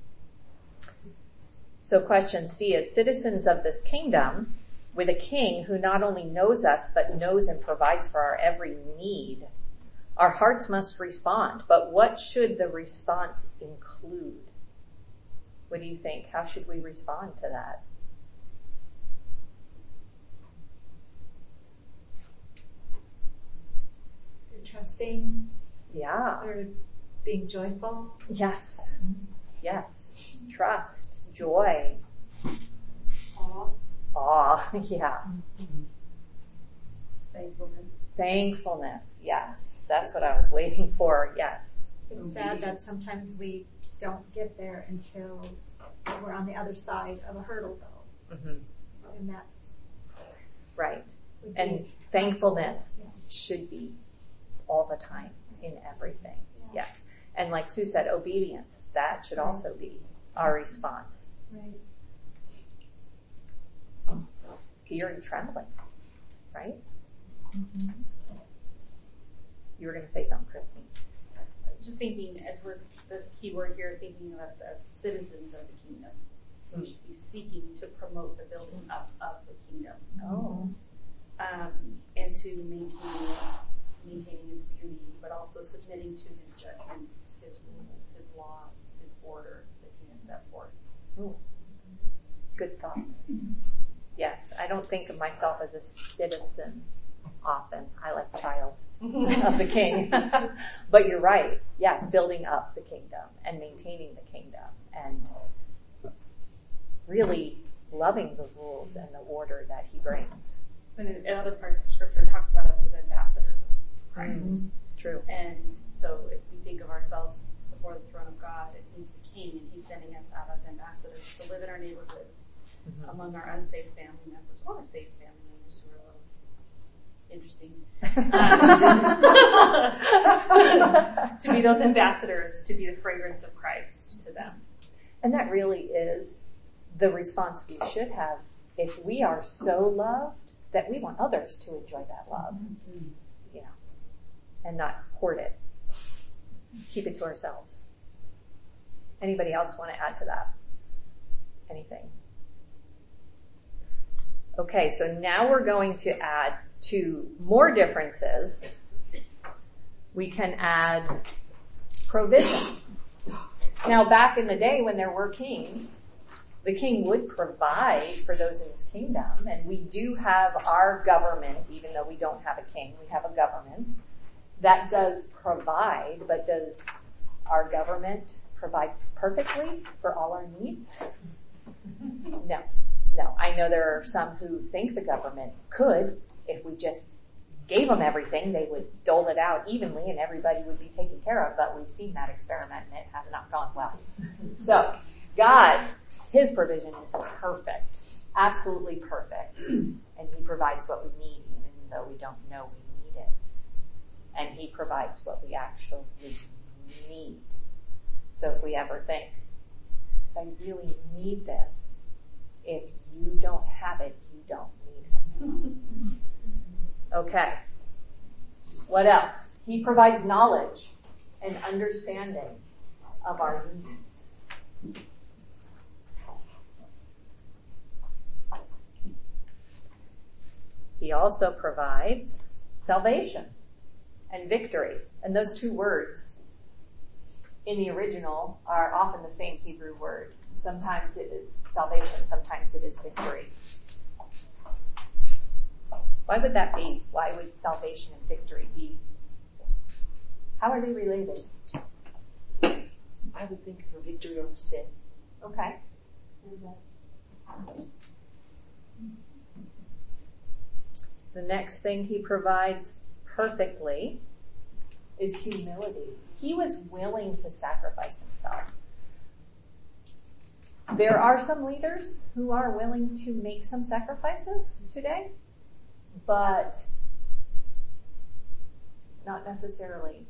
Speaker 1: So question C is, citizens of this kingdom with a king who not only knows us, but knows and provides for our every need. Our hearts must respond, but what should the response include? What do you think? How should we respond to that?
Speaker 10: Trusting,
Speaker 1: Yeah.
Speaker 10: or being joyful.
Speaker 1: Yes. Yes. Trust, joy,
Speaker 10: Awe.
Speaker 1: awe. Yeah.
Speaker 12: Thankfulness.
Speaker 1: Thankfulness. Yes. That's what I was waiting for. Yes.
Speaker 10: It's sad that sometimes we don't get there until we're on the other side of a hurdle, though.
Speaker 1: Mm-hmm.
Speaker 10: And that's
Speaker 1: Right.
Speaker 10: would be-
Speaker 1: And thankfulness
Speaker 10: Yeah.
Speaker 1: should be all the time in everything.
Speaker 10: Yeah.
Speaker 1: Yes. And like Sue said, obedience, that should also be our response.
Speaker 10: Right.
Speaker 1: Fear and trembling, right?
Speaker 10: Mm-hmm.
Speaker 1: You were going to say something, Christine.
Speaker 12: Just thinking, as we're, the key word here, thinking of us as citizens of the kingdom. We should be seeking to promote the building up of the kingdom.
Speaker 1: Oh.
Speaker 12: Um, and to maintain it, maintaining its beauty, but also submitting to his judgments, his rules, his laws, his order that he has set forth.
Speaker 1: Ooh. Good thoughts. Yes, I don't think of myself as a citizen often. I like child of the king. But you're right. Yes, building up the kingdom and maintaining the kingdom and really loving the rules and the order that he brings.
Speaker 12: And in, in other parts of scripture, it talks about us as ambassadors of Christ.
Speaker 1: Mm-hmm. True.
Speaker 12: And so if we think of ourselves before the throne of God, and he's the king, and he's sending us out as ambassadors to live in our neighborhoods, mm-hmm. among our unsaved family members, or our saved family members who are a little interesting, um, to be those ambassadors, to be the fragrance of Christ to them.
Speaker 1: And that really is the response we should have if we are so loved that we want others to enjoy that love, mm-hmm. you know, and not hoard it. Keep it to ourselves. Anybody else want to add to that? Anything? Okay, so now we're going to add two more differences. We can add provision. Now, back in the day when there were kings, the king would provide for those in his kingdom, and we do have our government, even though we don't have a king, we have a government that does provide, but does our government provide perfectly for all our needs? No, no. I know there are some who think the government could. If we just gave them everything, they would dole it out evenly and everybody would be taken care of, but we've seen that experiment and it has not gone well. So, God, his provision is perfect, absolutely perfect, and he provides what we need even though we don't know we need it. And he provides what we actually need. So if we ever think, I really need this, if you don't have it, you don't need it. Okay. What else? He provides knowledge and understanding of our needs. He also provides salvation and victory. And those two words in the original are often the same Hebrew word. Sometimes it is salvation, sometimes it is victory. Why would that be? Why would salvation and victory be? How are they related?
Speaker 13: I would think of victory over sin.
Speaker 1: Okay. The next thing he provides perfectly is humility. He was willing to sacrifice himself. There are some leaders who are willing to make some sacrifices today, but not necessarily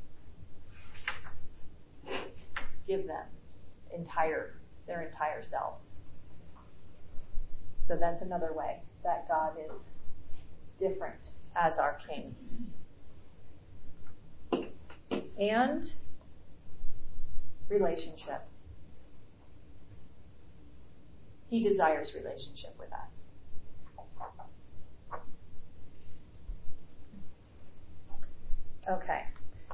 Speaker 1: give them entire, their entire selves. So that's another way that God is different as our King. And relationship. He desires relationship with us. Okay.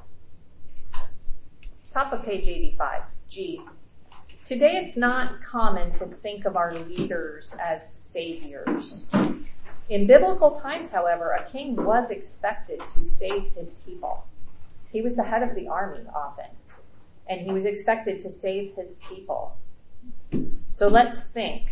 Speaker 1: Top of page eighty-five, G. Today it's not common to think of our leaders as saviors. In biblical times, however, a king was expected to save his people. He was the head of the army often, and he was expected to save his people. So let's think.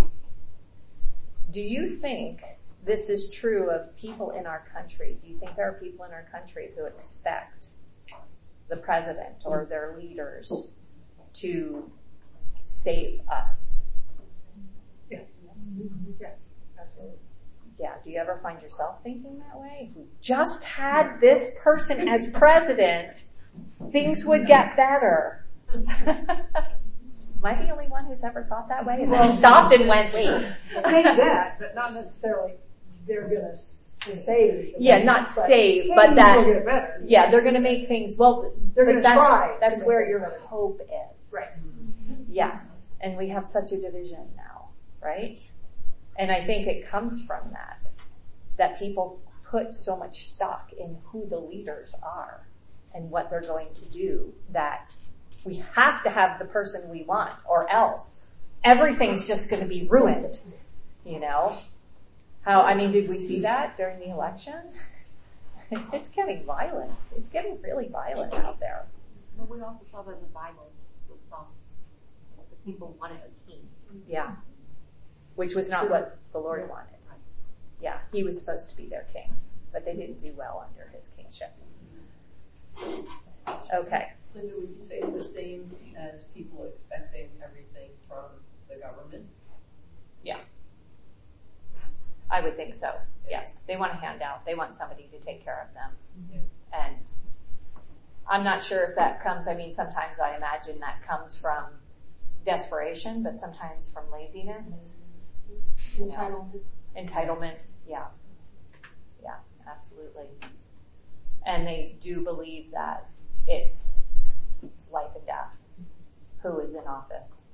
Speaker 1: Do you think this is true of people in our country? Do you think there are people in our country who expect the president or their leaders to save us?
Speaker 9: Yes. Yes, absolutely.
Speaker 1: Yeah, do you ever find yourself thinking that way? If we just had this person as president, things would get better. Am I the only one who's ever thought that way? And then stopped and went, wait.
Speaker 9: Take that, but not necessarily they're going to save.
Speaker 1: Yeah, not save,
Speaker 9: but,
Speaker 1: but that,
Speaker 9: will get better.
Speaker 1: Yeah, they're going to make things, well,
Speaker 9: they're going to try.
Speaker 1: That's
Speaker 9: to
Speaker 1: where your
Speaker 9: better.
Speaker 1: hope is.
Speaker 9: Right.
Speaker 1: Yes, and we have such a division now right? And I think it comes from that, that people put so much stock in who the leaders are and what they're going to do, that we have to have the person we want, or else everything's just going to be ruined, you know? How, I mean, did we see that during the election? It's getting violent. It's getting really violent out there.
Speaker 8: But we also saw that in the Bible, we saw the people wanted a king.
Speaker 1: Yeah. Which was not what the Lord wanted. Yeah, he was supposed to be their king, but they didn't do well under his kingship. Okay.
Speaker 2: Linda, would you say it's the same as people expecting everything from the government?
Speaker 1: Yeah. I would think so. Yes. They want a handout. They want somebody to take care of them. Yeah. And I'm not sure if that comes, I mean, sometimes I imagine that comes from desperation, but sometimes from laziness. Entitlement. Entitlement. Yeah. Yeah, absolutely. And they do believe that it, it's life and death. Who is in office?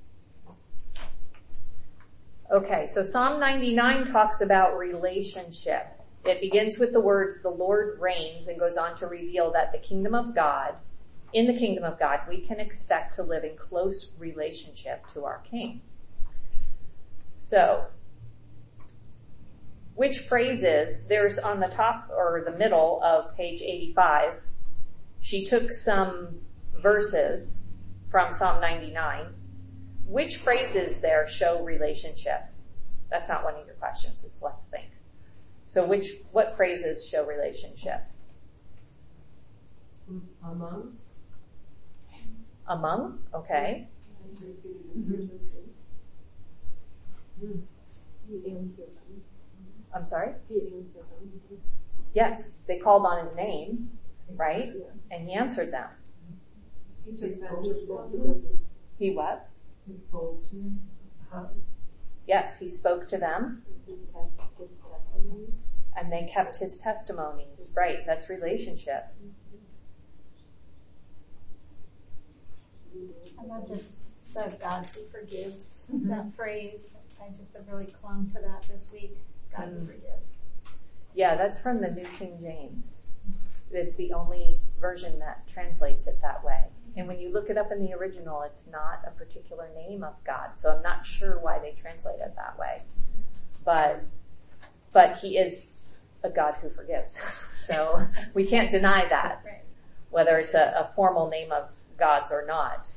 Speaker 1: Okay, so Psalm ninety-nine talks about relationship. It begins with the words, the Lord reigns, and goes on to reveal that the kingdom of God, in the kingdom of God, we can expect to live in close relationship to our King. So, which phrases, there's on the top or the middle of page eighty-five, she took some verses from Psalm ninety-nine. Which phrases there show relationship? That's not one of your questions, just let's think. So which, what phrases show relationship?
Speaker 2: Among.
Speaker 1: Among, okay.
Speaker 5: Mm-hmm. He answered them.
Speaker 1: I'm sorry?
Speaker 5: He answered them.
Speaker 1: Yes, they called on his name, right?
Speaker 5: Yeah.
Speaker 1: And he answered them.
Speaker 2: He took
Speaker 1: He what?
Speaker 2: He spoke to him. Huh?
Speaker 1: Yes, he spoke to them. And they kept his testimonies. Right, that's relationship.
Speaker 10: I love this, the God who forgives, mm-hmm. that phrase. I just have really clung to that this week. God mm-hmm. who forgives.
Speaker 1: Yeah, that's from the New King James. It's the only version that translates it that way. And when you look it up in the original, it's not a particular name of God. So I'm not sure why they translate it that way. But, but he is a God who forgives. So we can't deny that, whether it's a, a formal name of God's or not.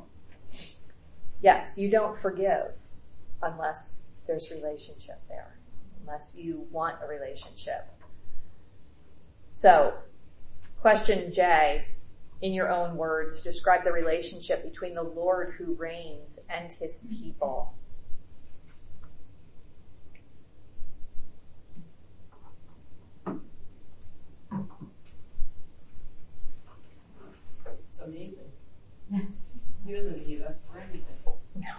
Speaker 1: Yes, you don't forgive unless there's relationship there, unless you want a relationship. So, question J, in your own words, describe the relationship between the Lord who reigns and his people.
Speaker 2: It's amazing. He doesn't need us for anything.
Speaker 1: No.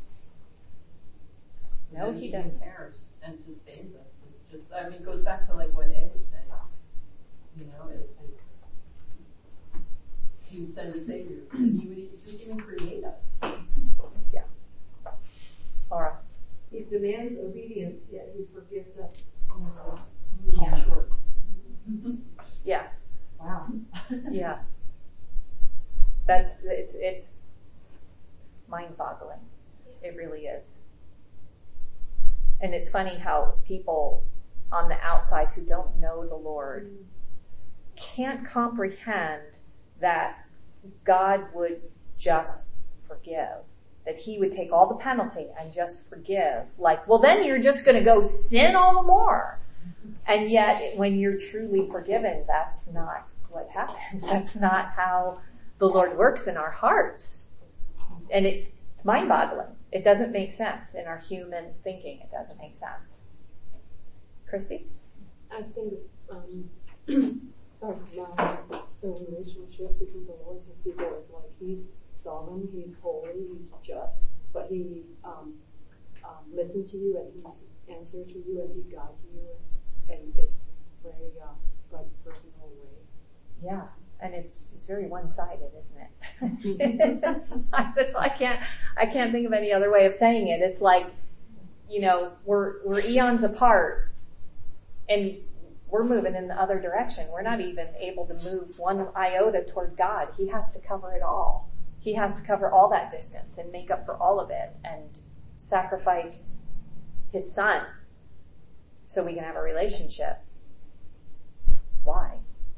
Speaker 1: No, he
Speaker 2: he
Speaker 1: doesn't.
Speaker 2: cares and sustains us. It's just, I mean, it goes back to like what Ed was saying. You know, it, it's, he would send a savior. And he would just even create us.
Speaker 1: Yeah. Laura.
Speaker 6: He demands obedience, yet he forgives us.
Speaker 1: Yeah.
Speaker 6: Short.
Speaker 1: Yeah.
Speaker 6: Wow.
Speaker 1: Yeah. That's, it's, it's mind-boggling. It really is. And it's funny how people on the outside who don't know the Lord can't comprehend that God would just forgive. That he would take all the penalty and just forgive. Like, well then you're just gonna go sin all the more. And yet, when you're truly forgiven, that's not what happens. That's not how the Lord works in our hearts. And it, it's mind-boggling. It doesn't make sense in our human thinking. It doesn't make sense. Christy?
Speaker 5: I think um, of now the relationship between the Lord and people is like he's sovereign, he's holy, he's just, but he um, um, listens to you and he answers to you and he guides you and it's very uh, like personal way.
Speaker 1: Yeah. And it's, it's very one-sided, isn't it? I can't, I can't think of any other way of saying it. It's like, you know, we're, we're eons apart and we're moving in the other direction. We're not even able to move one iota toward God. He has to cover it all. He has to cover all that distance and make up for all of it and sacrifice his son so we can have a relationship. Why?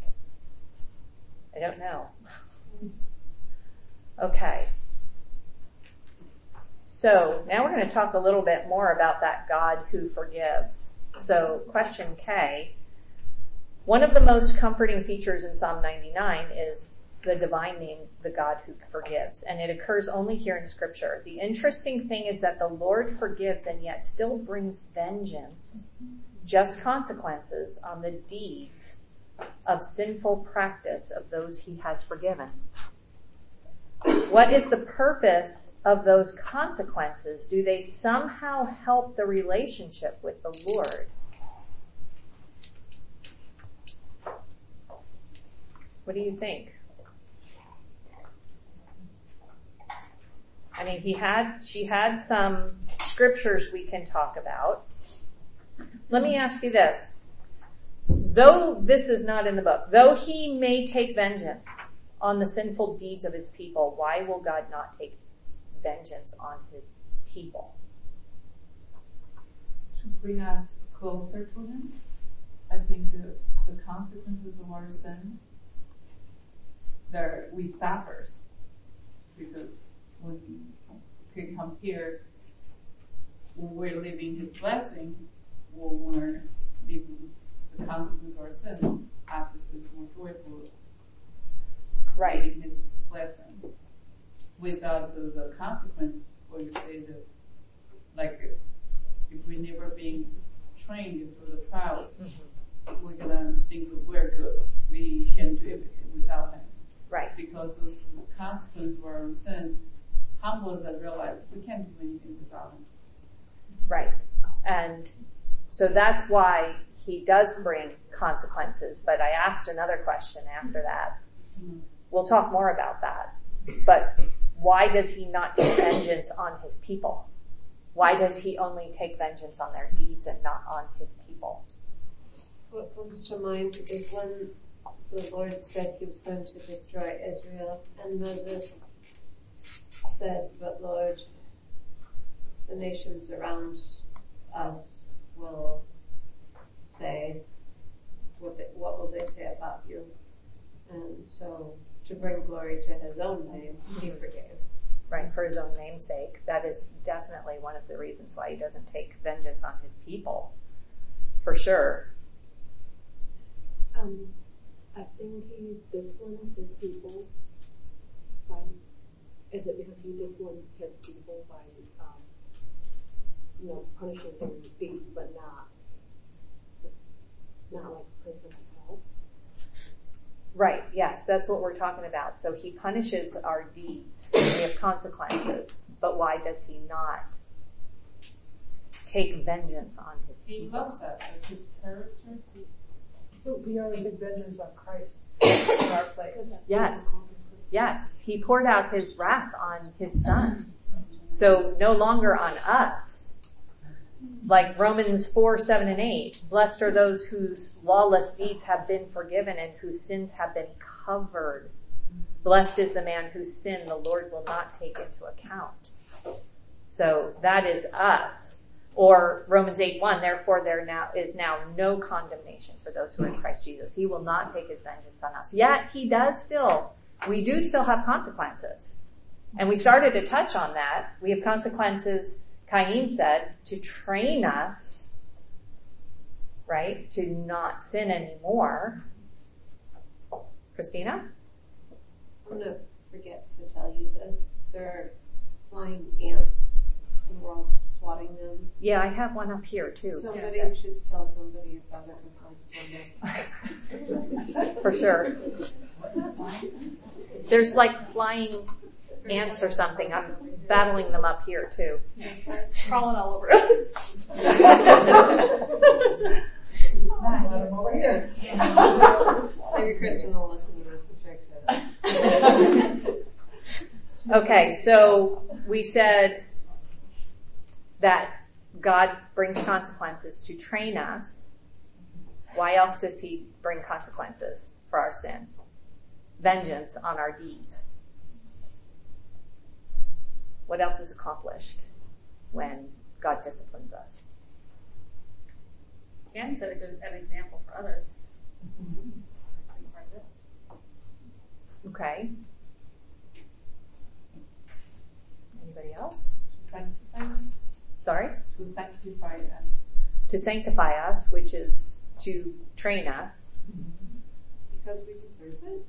Speaker 1: I don't know. Okay. So now we're going to talk a little bit more about that God who forgives. So question K. One of the most comforting features in Psalm ninety-nine is the divine name, the God who forgives. And it occurs only here in Scripture. The interesting thing is that the Lord forgives and yet still brings vengeance, just consequences on the deeds of sinful practice of those he has forgiven. What is the purpose of those consequences? Do they somehow help the relationship with the Lord? What do you think? I mean, he had, she had some scriptures we can talk about. Let me ask you this. Though this is not in the book, though he may take vengeance on the sinful deeds of his people, why will God not take vengeance on his people?
Speaker 11: To bring us closer to him. I think the, the consequences of our sin, there we suffer, because when we can compare when we're living his blessing, when we're living the consequence of our sin, obviously more joyful.
Speaker 1: Right.
Speaker 11: Living his blessing. Without the, the consequence, or you say that, like, if we never been trained through the trials, mm-hmm. we're gonna think we're good. We can do everything without him.
Speaker 1: Right.
Speaker 11: Because those consequences of our sin humble us and realize we can't do anything without him.
Speaker 1: Right. And so that's why he does bring consequences. But I asked another question after that. Mm-hmm. We'll talk more about that. But why does he not take vengeance on his people? Why does he only take vengeance on their deeds and not on his people?
Speaker 3: What comes to mind is when the Lord said he was going to destroy Israel, and Moses said, but Lord, the nations around us will say, what, they, what will they say about you? And so, to bring glory to his own name, he forgave.
Speaker 1: Right, for his own name's sake. That is definitely one of the reasons why he doesn't take vengeance on his people. For sure.
Speaker 5: Um, I think he disciplines his people by, is it because he disciplines his people by, um, you know, punishing their deeds, but not, not like punishment of hell?
Speaker 1: Right, yes, that's what we're talking about. So he punishes our deeds. We have consequences. But why does he not take vengeance on his people?
Speaker 11: He loves us as his character.
Speaker 9: We only take vengeance on Christ in our place.
Speaker 1: Yes, yes. He poured out his wrath on his son. So no longer on us. Like Romans four, seven, and eight. Blessed are those whose lawless deeds have been forgiven and whose sins have been covered. Blessed is the man whose sin the Lord will not take into account. So that is us. Or Romans eight, one, therefore there now is now no condemnation for those who are in Christ Jesus. He will not take his vengeance on us. Yet he does still, we do still have consequences. And we started to touch on that. We have consequences, Cain said, to train us, right, to not sin anymore. Christina?
Speaker 3: I'm going to forget to tell you this. There are flying ants, and we're all swatting them.
Speaker 1: Yeah, I have one up here too.
Speaker 3: Somebody
Speaker 1: yeah.
Speaker 3: should tell somebody about it before Sunday.
Speaker 1: For sure. There's like flying ants or something. I'm battling them up here too.
Speaker 12: Yeah, it's crawling all over us.
Speaker 3: Maybe Kristen will listen to this and fix it.
Speaker 1: Okay, so we said that God brings consequences to train us. Why else does he bring consequences for our sin? Vengeance on our deeds. What else is accomplished when God disciplines us?
Speaker 12: And set a good an example for others.
Speaker 1: Okay. Anybody else?
Speaker 7: To sanctify us.
Speaker 1: Sorry?
Speaker 7: To sanctify us.
Speaker 1: To sanctify us, which is to train us.
Speaker 7: Because we deserve it.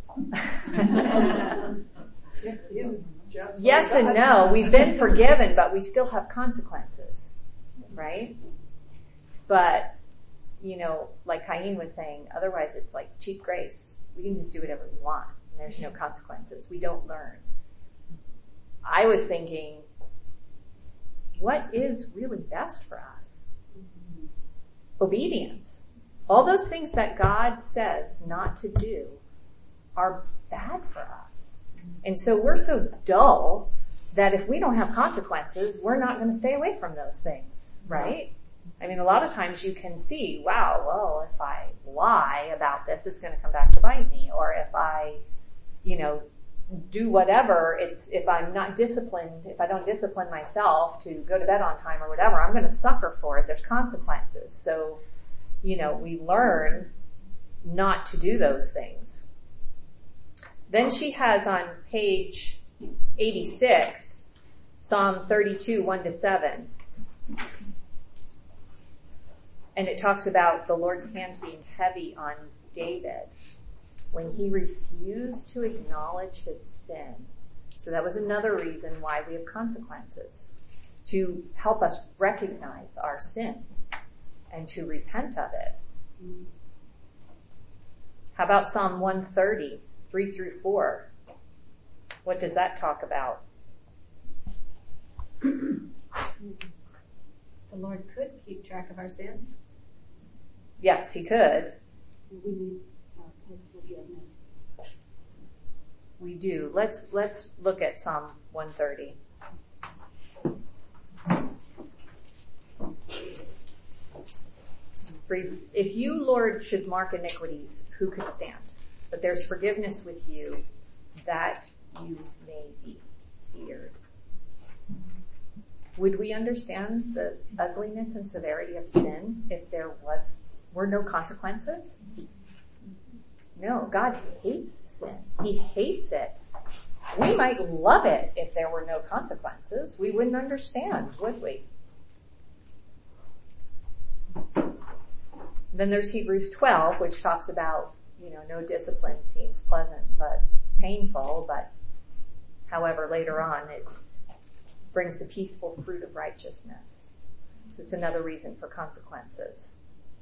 Speaker 1: Yes and no. We've been forgiven, but we still have consequences, right? But, you know, like Cain was saying, otherwise it's like cheap grace. We can just do whatever we want. And there's no consequences. We don't learn. I was thinking, what is really best for us? Obedience. All those things that God says not to do are bad for us. And so we're so dull that if we don't have consequences, we're not going to stay away from those things, right? I mean, a lot of times you can see, wow, well, if I lie about this, it's going to come back to bite me. Or if I, you know, do whatever, it's, if I'm not disciplined, if I don't discipline myself to go to bed on time or whatever, I'm going to suffer for it. There's consequences. So, you know, we learn not to do those things. Then she has on page eighty-six, Psalm thirty-two, one to seven. And it talks about the Lord's hand being heavy on David when he refused to acknowledge his sin. So that was another reason why we have consequences, to help us recognize our sin and to repent of it. How about Psalm one thirty, three through four? What does that talk about?
Speaker 10: The Lord could keep track of our sins.
Speaker 1: Yes, he could.
Speaker 5: We need uh, his forgiveness.
Speaker 1: We do. Let's, let's look at Psalm one thirty. If you, Lord, should mark iniquities, who could stand? But there's forgiveness with you, that you may be feared. Would we understand the ugliness and severity of sin if there was were no consequences? No, God hates sin. He hates it. We might love it if there were no consequences. We wouldn't understand, would we? Then there's Hebrews twelve, which talks about, you know, no discipline seems pleasant but painful, but however, later on it brings the peaceful fruit of righteousness. So it's another reason for consequences.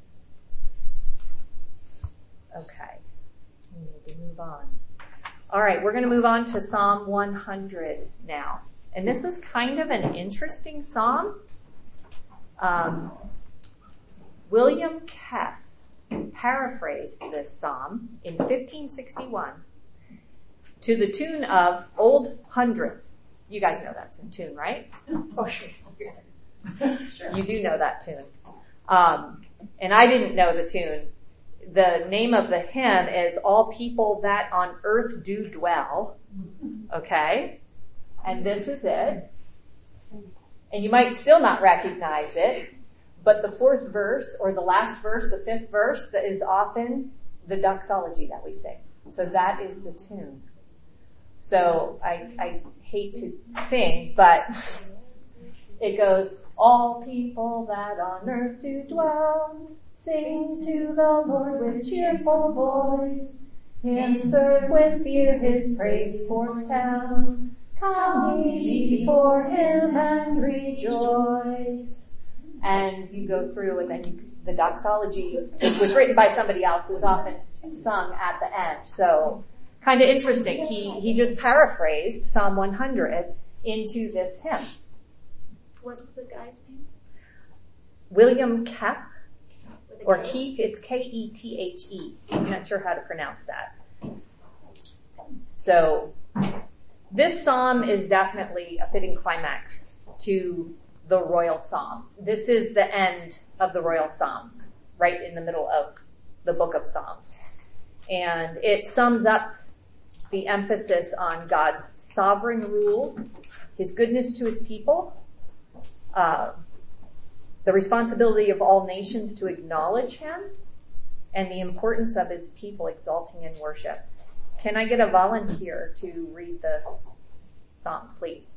Speaker 1: Okay. We need to move on. All right, we're going to move on to Psalm one hundred now. And this is kind of an interesting psalm. Um, William Keff paraphrased this psalm in fifteen sixty-one to the tune of Old Hundredth. You guys know that tune, right?
Speaker 2: Oh, sure. Sure.
Speaker 1: You do know that tune. Um, and I didn't know the tune. The name of the hymn is All People That on Earth Do Dwell. Okay? And this is it. And you might still not recognize it, but the fourth verse, or the last verse, the fifth verse, that is often the doxology that we sing. So that is the tune. So I, I hate to sing, but it goes, all people that on earth do dwell, sing to the Lord with cheerful voice, insert with fear his praise foretell. Come ye before him and rejoice. And you go through, and then you, the doxology, which was written by somebody else, is often sung at the end. So, kind of interesting. He he just paraphrased Psalm one hundred into this hymn.
Speaker 10: What's the guy's name?
Speaker 1: William Keff, or Keith. It's K E T H E. I'm not sure how to pronounce that. So, this psalm is definitely a fitting climax to the Royal Psalms. This is the end of the Royal Psalms, right in the middle of the book of Psalms. And it sums up the emphasis on God's sovereign rule, his goodness to his people, uh, the responsibility of all nations to acknowledge him, and the importance of his people exalting in worship. Can I get a volunteer to read this psalm, please?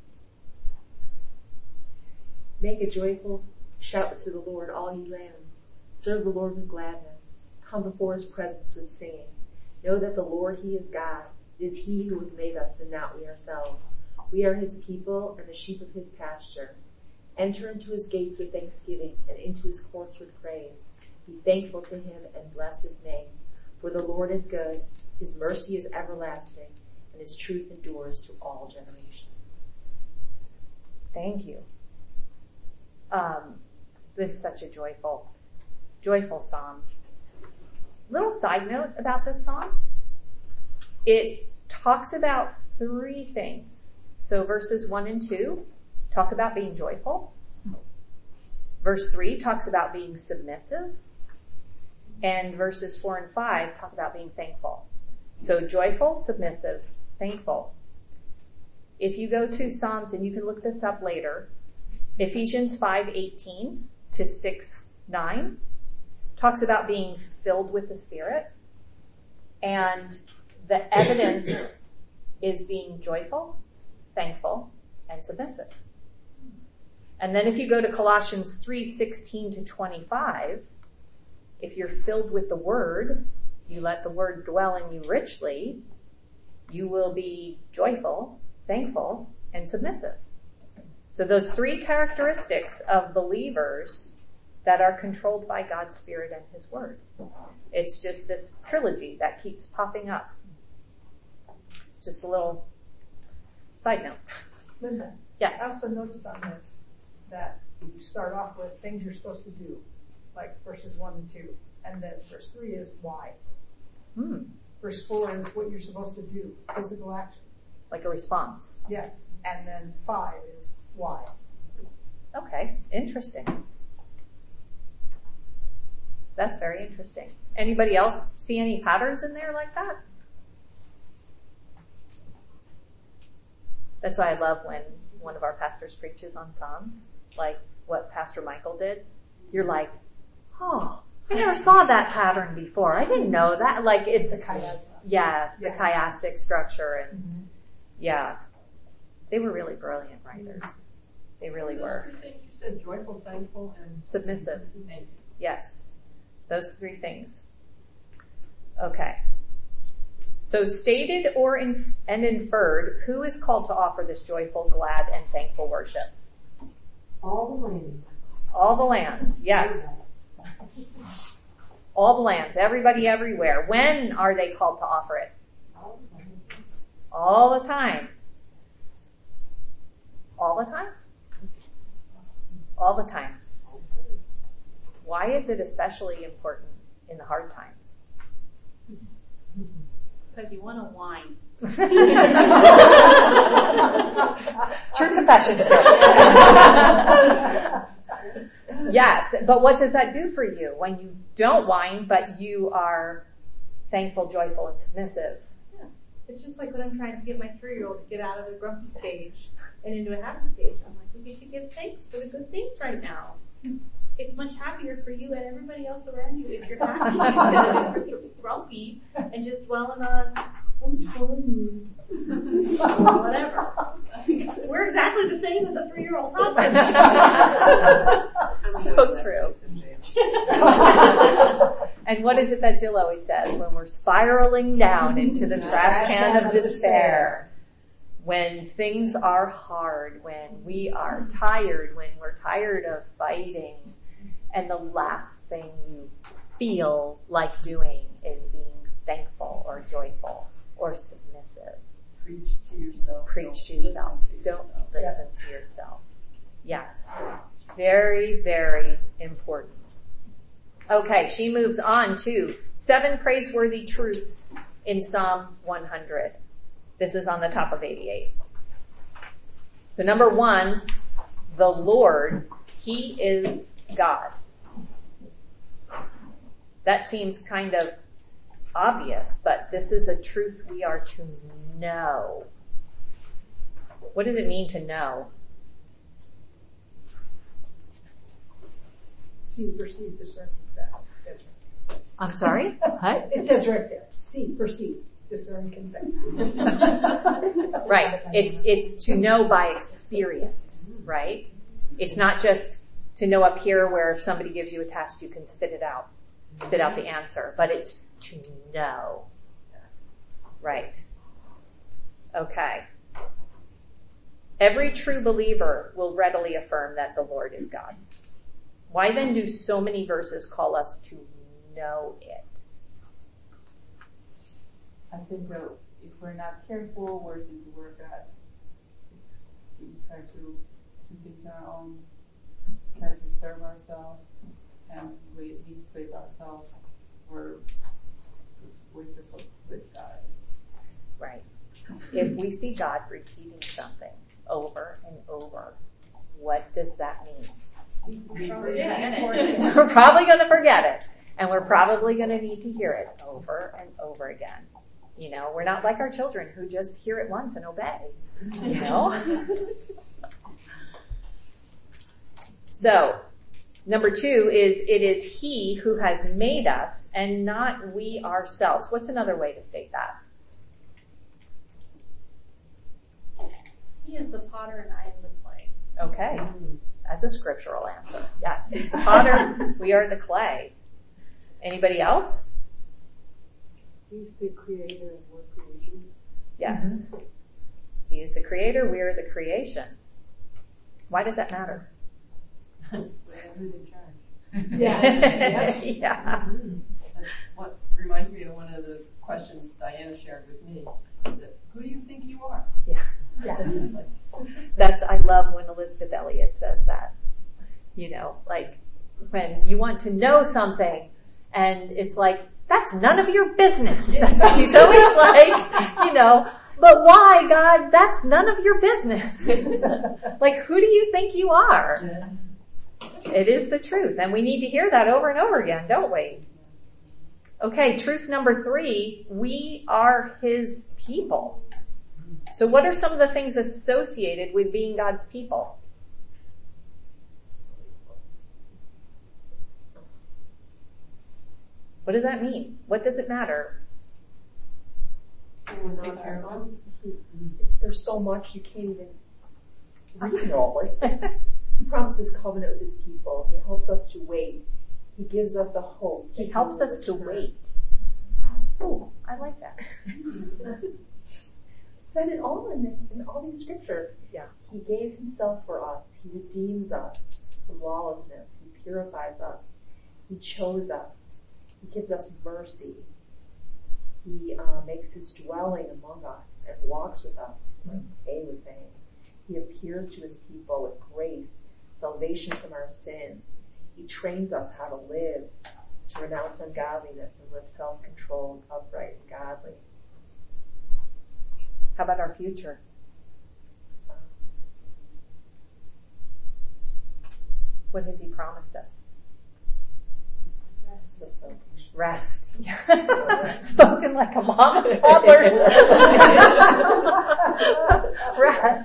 Speaker 13: Make a joyful shout to the Lord, all ye lands. Serve the Lord with gladness. Come before his presence with singing. Know that the Lord, he is God. It is he who has made us and not we ourselves. We are his people and the sheep of his pasture. Enter into his gates with thanksgiving and into his courts with praise. Be thankful to him and bless his name. For the Lord is good. His mercy is everlasting and his truth endures to all generations.
Speaker 1: Thank you. Um, this is such a joyful, joyful psalm. Little side note about this psalm. It talks about three things. So verses one and two talk about being joyful. Verse three talks about being submissive. And verses four and five talk about being thankful. So joyful, submissive, thankful. If you go to Psalms, and you can look this up later, Ephesians five eighteen to six nine talks about being filled with the Spirit. And the evidence is being joyful, thankful, and submissive. And then if you go to Colossians three sixteen to twenty-five, if you're filled with the Word, you let the Word dwell in you richly, you will be joyful, thankful, and submissive. So those three characteristics of believers that are controlled by God's Spirit and his Word. It's just this trilogy that keeps popping up. Just a little side note.
Speaker 9: Linda.
Speaker 1: Yes.
Speaker 9: I also noticed on this that you start off with things you're supposed to do, like verses one and two, and then verse three is why.
Speaker 1: Hmm.
Speaker 9: Verse four is what you're supposed to do, physical action.
Speaker 1: Like a response.
Speaker 9: Yes. And then five is why.
Speaker 1: Okay, interesting. That's very interesting. Anybody else see any patterns in there like that? That's why I love when one of our pastors preaches on Psalms, like what Pastor Michael did. You're like, oh, I never saw that pattern before. I didn't know that. Like it's,
Speaker 9: the chiastic.
Speaker 1: Yes, the
Speaker 9: yeah.
Speaker 1: chiastic structure. And
Speaker 9: mm-hmm.
Speaker 1: yeah, they were really brilliant writers. They really were.
Speaker 2: Those three things you said, joyful, thankful, and
Speaker 1: Submissive.
Speaker 2: Thank you.
Speaker 1: Yes. Those three things. Okay. So stated or in, and inferred, who is called to offer this joyful, glad, and thankful worship?
Speaker 6: All the lands.
Speaker 1: All the lands, yes. All the lands, everybody everywhere. When are they called to offer it? All the time. All the time? All the time. Why is it especially important in the hard times?
Speaker 12: Because you want to whine.
Speaker 1: True confession. Yes, but what does that do for you when you don't whine, but you are thankful, joyful, and submissive?
Speaker 4: Yeah. It's just like when I'm trying to get my three-year-old to get out of the grumpy stage and into a happy stage. I'm like, well, you should give thanks for the good things right now. It's much happier for you and everybody else around you if you're happy instead of freaking grumpy and just dwelling on, I'm tired, or whatever. We're exactly the same as the three-year-old toddler.
Speaker 1: So true. And what is it that Jill always says when we're spiraling down into the trash can of despair? When things are hard, when we are tired, when we're tired of fighting, and the last thing you feel like doing is being thankful or joyful or submissive.
Speaker 2: Preach to yourself.
Speaker 1: Preach to
Speaker 2: Don't
Speaker 1: yourself.
Speaker 2: listen to
Speaker 1: Don't
Speaker 2: yourself.
Speaker 1: listen to yourself. Yes. Very, very important. Okay, she moves on to seven praiseworthy truths in Psalm one hundred. This is on the top of eighty-eight. So number one, the Lord, He is God. That seems kind of obvious, but this is a truth we are to know. What does it mean to know?
Speaker 9: See, perceive, discern, confess.
Speaker 1: I'm sorry? What?
Speaker 9: It says right there. See, perceive, discern, confess.
Speaker 1: Right. It's, it's to know by experience, right? It's not just to know up here where if somebody gives you a test, you can spit it out, spit out the answer, but it's to know. Right. Okay. Every true believer will readily affirm that the Lord is God. Why then do so many verses call us to know it?
Speaker 11: I think that if we're not careful, we're going to work at, we try to do things on our own, try to preserve ourselves, and we misplace ourselves where we're supposed to place God.
Speaker 1: Right. If we see God repeating something over and over, what does that mean?
Speaker 2: We
Speaker 1: forget it. We're probably going to forget it. And we're probably going to need to hear it over and over again. You know, we're not like our children who just hear it once and obey. You know? So, number two is it is He who has made us and not we ourselves. What's another way to state that?
Speaker 12: He is the potter and I am the clay.
Speaker 1: Okay. That's a scriptural answer. Yes, He's the potter, we are the clay. Anybody else?
Speaker 5: He's the creator and we're creation.
Speaker 1: Yes. Mm-hmm. He is the creator, we are the creation. Why does that matter?
Speaker 2: Who's in charge?
Speaker 1: Yeah.
Speaker 2: yeah.
Speaker 1: yeah.
Speaker 2: That's what reminds me of one of the questions Diana shared with me. That, who do you think you are?
Speaker 1: Yeah. Yeah. That's, I love when Elizabeth Elliot says that. You know, like when you want to know something and it's like, that's none of your business. That's what she's always like, you know, but why, God? That's none of your business. Like, who do you think you are? Yeah. It is the truth. And we need to hear that over and over again, don't we? Okay, truth number three, we are His people. So what are some of the things associated with being God's people? What does that mean? What does it matter?
Speaker 13: Take care of us. There's so much you can't even read it all. It's, he promises covenant with His people. He helps us to wait. He gives us a hope.
Speaker 1: He helps us to wait. Oh, I like that.
Speaker 13: Said it all in this, in all these scriptures.
Speaker 1: Yeah.
Speaker 13: He gave Himself for us. He redeems us from lawlessness. He purifies us. He chose us. He gives us mercy. He uh, makes His dwelling among us and walks with us, like Kay was saying. He appears to His people with grace, salvation from our sins. He trains us how to live, to renounce ungodliness and live self-controlled, upright, and godly.
Speaker 1: How about our future? What has He promised us?
Speaker 13: Rest.
Speaker 1: Rest. Spoken like a mom of toddlers. Rest.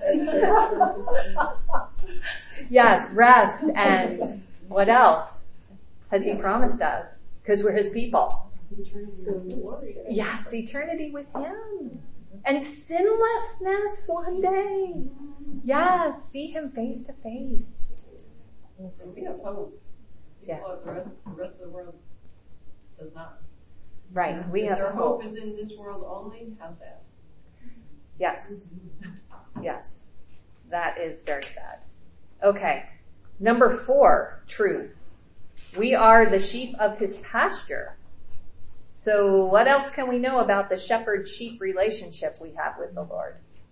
Speaker 1: Yes, rest. And what else has He promised us? Because we're His people. Yes, eternity with Him. And sinlessness one day. Yes, see Him face to face.
Speaker 2: We have hope.
Speaker 1: Yes.
Speaker 2: The rest, the rest of the world does not.
Speaker 1: Right, we
Speaker 2: if
Speaker 1: have
Speaker 2: their
Speaker 1: hope.
Speaker 2: hope is in this world only, how's that?
Speaker 1: Yes. Yes. That is very sad. Okay. Number four, truth. We are the sheep of His pasture. So what else can we know about the shepherd-sheep relationship we have with the Lord?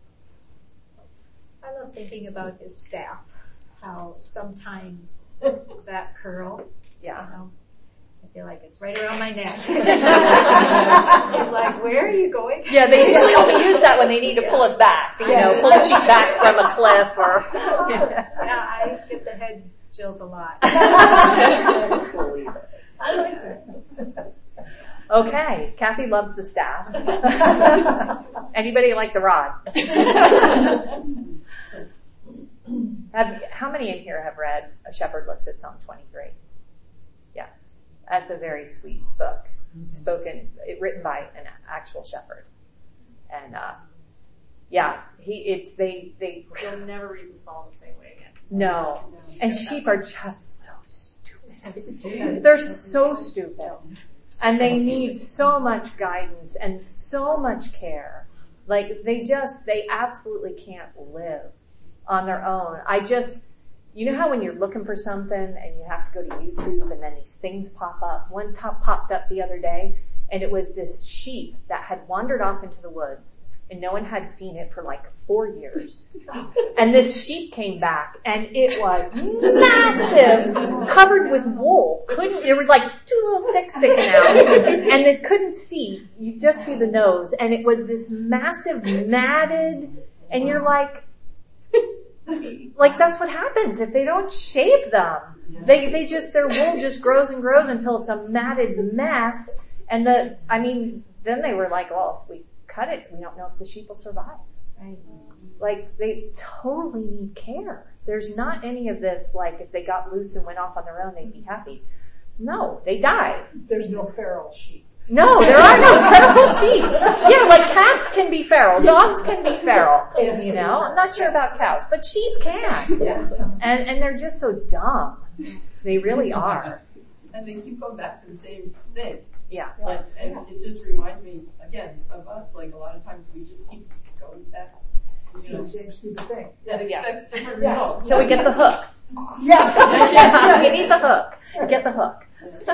Speaker 10: I love thinking about His staff. How sometimes that curl,
Speaker 1: yeah,
Speaker 10: you know,
Speaker 8: I feel like it's right around my neck. He's like, where are you going?
Speaker 1: Yeah, they usually only use that when they need to pull us back, you know, pull the sheep back from a cliff or...
Speaker 8: Yeah, I get the head chilled a lot.
Speaker 1: Okay, Kathy loves the staff. Anybody like the rod? Have, how many in here have read A Shepherd Looks at Psalm twenty-three? Yes. That's a very sweet book. Spoken, written by an actual shepherd. And, uh, yeah, he, it's, they, they.
Speaker 12: You'll never read the psalm the same way again.
Speaker 1: No. And sheep are just so stupid. They're so stupid. And they need so much guidance and so much care. Like, they just, they absolutely can't live on their own. I just, you know how when you're looking for something and you have to go to YouTube and then these things pop up? One top popped up the other day and it was this sheep that had wandered off into the woods and no one had seen it for like four years. And this sheep came back and it was massive, covered with wool. Couldn't, there were like two little sticks sticking out and it couldn't see. You just see the nose and it was this massive matted and you're like, like that's what happens if they don't shave them. They, they just, their wool just grows and grows until it's a matted mess. And the, I mean, then they were like, well, if we cut it, we don't know if the sheep will survive. Right? Like they totally need care. There's not any of this, like if they got loose and went off on their own, they'd be happy. No, they die.
Speaker 9: There's no feral sheep.
Speaker 1: No, there are no feral sheep. Yeah, like cats can be feral, dogs can be feral. You know, I'm not sure about cows, but sheep can't. And and they're just so dumb. They really are.
Speaker 2: And they keep going back to the same thing.
Speaker 1: Yeah.
Speaker 2: And, and it just reminds me again of us. Like a lot of times we just keep going back. You know,
Speaker 9: the same stupid thing.
Speaker 2: And expect
Speaker 1: yeah.
Speaker 2: different
Speaker 1: yeah.
Speaker 2: results.
Speaker 1: So we get the hook.
Speaker 9: Yeah.
Speaker 1: yeah. We need the hook. Get the hook.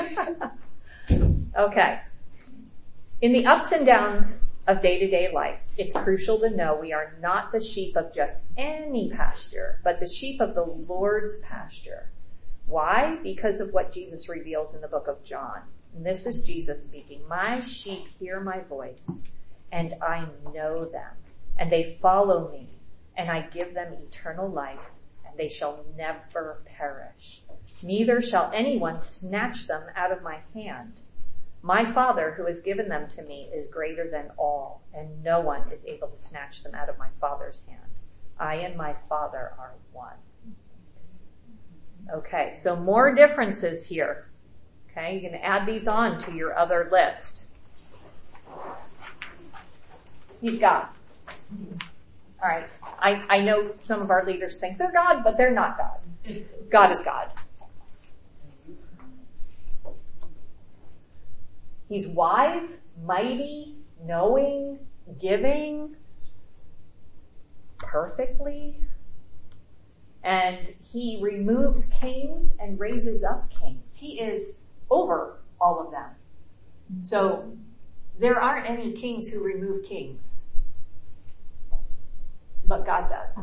Speaker 1: Okay. In the ups and downs of day-to-day life, it's crucial to know we are not the sheep of just any pasture, but the sheep of the Lord's pasture. Why? Because of what Jesus reveals in the book of John. And this is Jesus speaking. My sheep hear my voice, and I know them, and they follow me, and I give them eternal life, and they shall never perish. Neither shall anyone snatch them out of my hand. My Father who has given them to me is greater than all, and no one is able to snatch them out of my Father's hand. I and my Father are one. Okay, so more differences here. Okay, you're going to add these on to your other list. He's God. All right, I, I know some of our leaders think they're God, but they're not God. God is God. He's wise, mighty, knowing, giving, perfectly. And he removes kings and raises up kings. He is over all of them. So there aren't any kings who remove kings. But God does.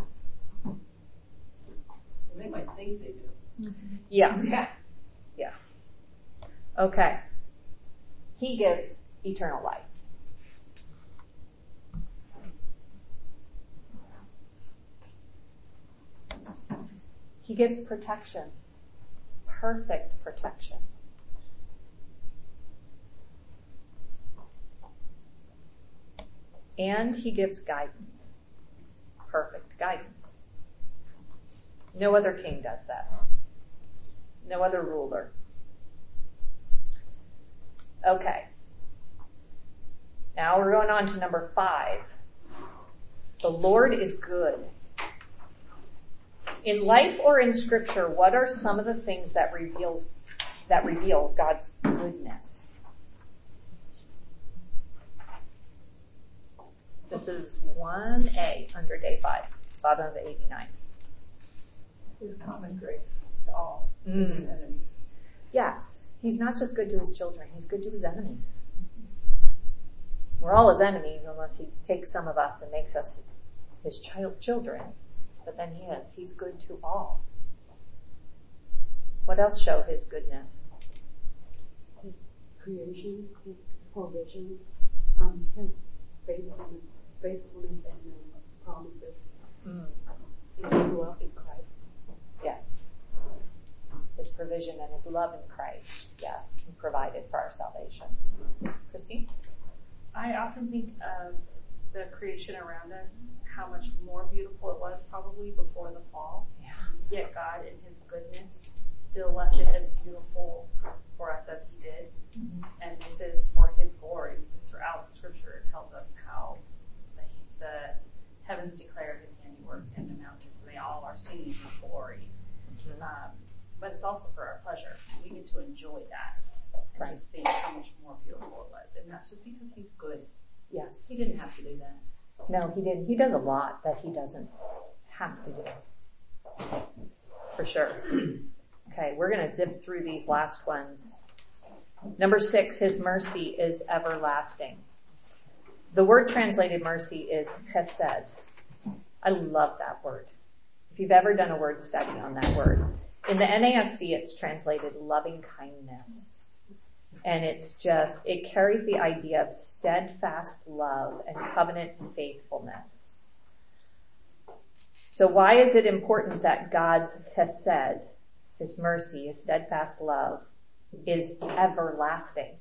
Speaker 2: They might think they do.
Speaker 1: Yeah. Yeah. Yeah. Okay. He gives eternal life. He gives protection. Perfect protection. And he gives guidance. Perfect guidance. No other king does that. No other ruler. Okay. Now we're going on to number five. The Lord is good. In life or in scripture, what are some of the things that reveals, that reveal God's goodness? This is one A under day five, bottom of eighty-nine.
Speaker 9: His common grace to all
Speaker 1: Mm.
Speaker 9: his enemies.
Speaker 1: Yes. He's not just good to his children, he's good to his enemies. We're all his enemies unless he takes some of us and makes us his, his child children. But then he is. He's good to all. What else show his goodness?
Speaker 5: creation, His provision, um, His faithfulness, faithfulness and um, promises,
Speaker 1: Mm.
Speaker 5: and His love in Christ.
Speaker 1: Yes. His provision and His love in Christ. Yeah. He provided for our salvation. Christine?
Speaker 12: I often think of the creation around us, how much more beautiful it was probably before the fall.
Speaker 1: Yeah.
Speaker 12: Yet God, in His goodness, still left it as beautiful for us as He did. Mm-hmm. And this is for His glory, because throughout Scripture it tells us how the, the heavens declare His handiwork and the mountains, they all are singing His glory. Mm-hmm. Um, but it's also for our pleasure. We get to enjoy that and right. just think how much more beautiful it was. And that's just because He's good.
Speaker 1: Yes.
Speaker 12: He didn't have to do that.
Speaker 1: No, He didn't. He does a lot that He doesn't have to do. For sure. Okay, we're going to zip through these last ones. Number six, His mercy is everlasting. The word translated mercy is chesed. I love that word. If you've ever done a word study on that word. In the N A S B, it's translated loving kindness. And it's just, it carries the idea of steadfast love and covenant faithfulness. So why is it important that God's chesed, His mercy, His steadfast love, is everlasting?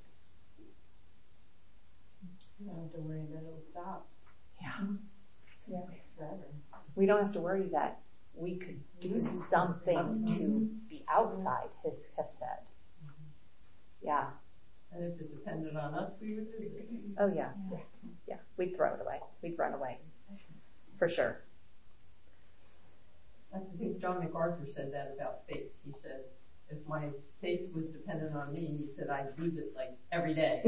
Speaker 2: You don't have to worry that it'll stop.
Speaker 1: Yeah. Yeah. Forever. We don't have to worry that we could do something to be outside His chesed. Yeah.
Speaker 2: And if it depended on us, we would lose it.
Speaker 1: Oh yeah. Yeah. Yeah. We'd throw it away. We'd run away. For sure.
Speaker 2: I think John MacArthur said that about faith. He said, if my faith was dependent on me, he said I'd lose it like every day.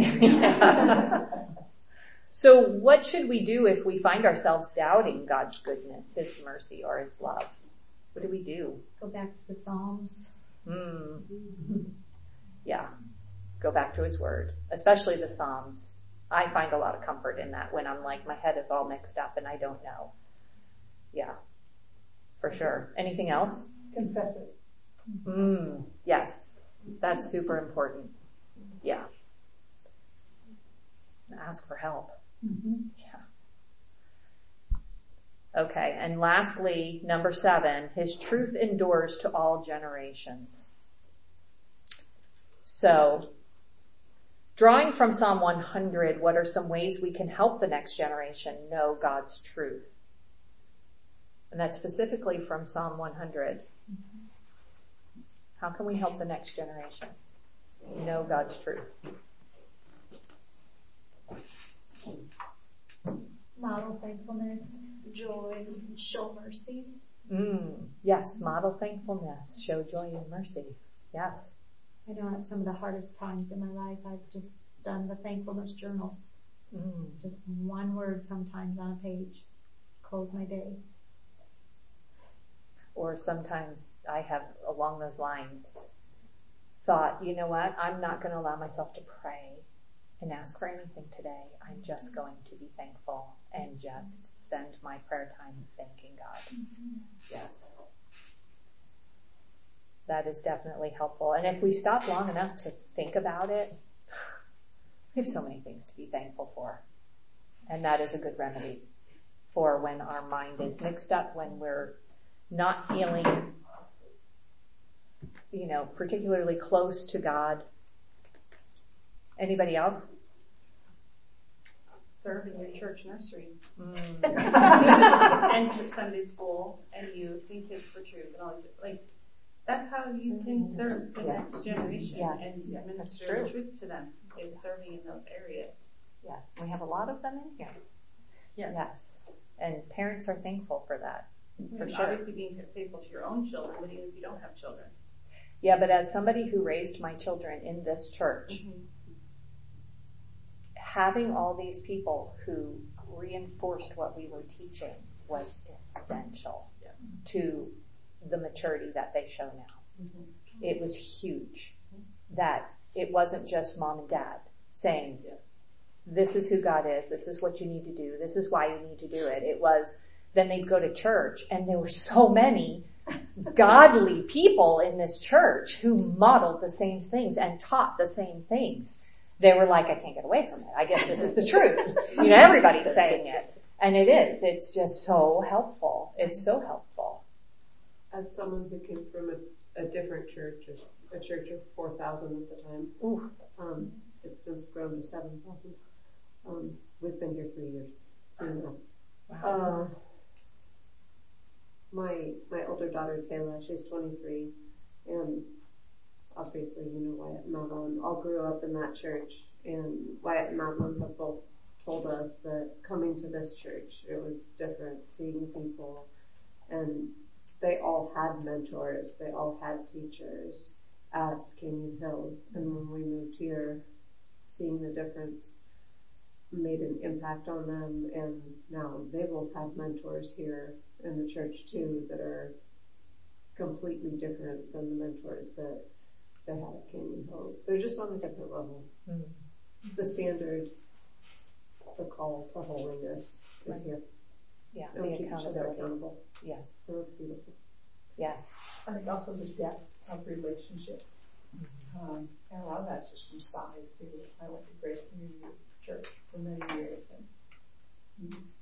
Speaker 1: So what should we do if we find ourselves doubting God's goodness, His mercy, or His love? What do we do?
Speaker 10: Go back to the Psalms.
Speaker 1: Mm. Yeah. Go back to His Word, especially the Psalms. I find a lot of comfort in that when I'm like, my head is all mixed up and I don't know. Yeah. For sure. Anything else?
Speaker 9: Confess it.
Speaker 1: Mm, yes. That's super important. Yeah. Ask for help.
Speaker 10: Mm-hmm.
Speaker 1: Yeah. Okay. And lastly, number seven, His truth endures to all generations. So, drawing from Psalm one hundred, what are some ways we can help the next generation know God's truth? And that's specifically from Psalm one hundred. How can we help the next generation know God's truth?
Speaker 10: Model thankfulness, joy, show mercy.
Speaker 1: Mm, yes, model thankfulness, show joy and mercy. Yes.
Speaker 10: I know at some of the hardest times in my life, I've just done the thankfulness journals.
Speaker 1: Mm.
Speaker 10: Just one word sometimes on a page. Close my day.
Speaker 1: Or sometimes I have, along those lines, thought, you know what, I'm not going to allow myself to pray and ask for anything today. I'm just going to be thankful and just spend my prayer time thanking God. Mm-hmm. Yes. That is definitely helpful. And if we stop long enough to think about it, we have so many things to be thankful for. And that is a good remedy for when our mind is mixed up, when we're not feeling, you know, particularly close to God. Anybody else?
Speaker 12: Serve in your church nursery.
Speaker 1: Mm.
Speaker 12: And to Sunday school and youth and Kids for Truth and all these, like, that's how you can serve the
Speaker 1: yes.
Speaker 12: next generation
Speaker 1: yes.
Speaker 12: and
Speaker 1: yes.
Speaker 12: minister the truth to them, is serving in those areas.
Speaker 1: Yes, we have a lot of them in here.
Speaker 12: Yes.
Speaker 1: Yes. And parents are thankful for that. For
Speaker 12: and
Speaker 1: sure.
Speaker 12: Obviously being faithful to your own children, but even if you don't have children.
Speaker 1: Yeah, but as somebody who raised my children in this church, mm-hmm. having all these people who reinforced what we were teaching was essential yeah. to the maturity that they show now. Mm-hmm. It was huge that it wasn't just mom and dad saying, yes. this is who God is, this is what you need to do, this is why you need to do it. It was, then they'd go to church and there were so many godly people in this church who modeled the same things and taught the same things. they were like, I can't get away from it. I guess this is the truth. You know, everybody's saying it. And it is. It's just so helpful. It's so helpful.
Speaker 6: As someone who came from a, a different church, a, a church of four thousand at the time,
Speaker 1: Ooh.
Speaker 6: Um, it's since grown to seven thousand. Um, we've been here three years. You know. Wow. Uh, my my older daughter Taylor, she's twenty-three, and obviously you know Wyatt and Madeline all grew up in that church, and Wyatt and Madeline have both told us that coming to this church, it was different, seeing people, and they all had mentors, they all had teachers at Canyon Hills, and when we moved here, seeing the difference made an impact on them, and now they both have mentors here in the church too that are completely different than the mentors that they had at Canyon Hills. They're just on a different level. Mm-hmm. The standard, the call to holiness is right. here.
Speaker 1: Yeah,
Speaker 6: and we keep each other accountable.
Speaker 1: Yes.
Speaker 6: So it's beautiful.
Speaker 1: Yes.
Speaker 9: I think also the depth of relationship. Mm-hmm. Um, and a lot of that's just from size too. I went to Grace Community Church for many years, and mm-hmm.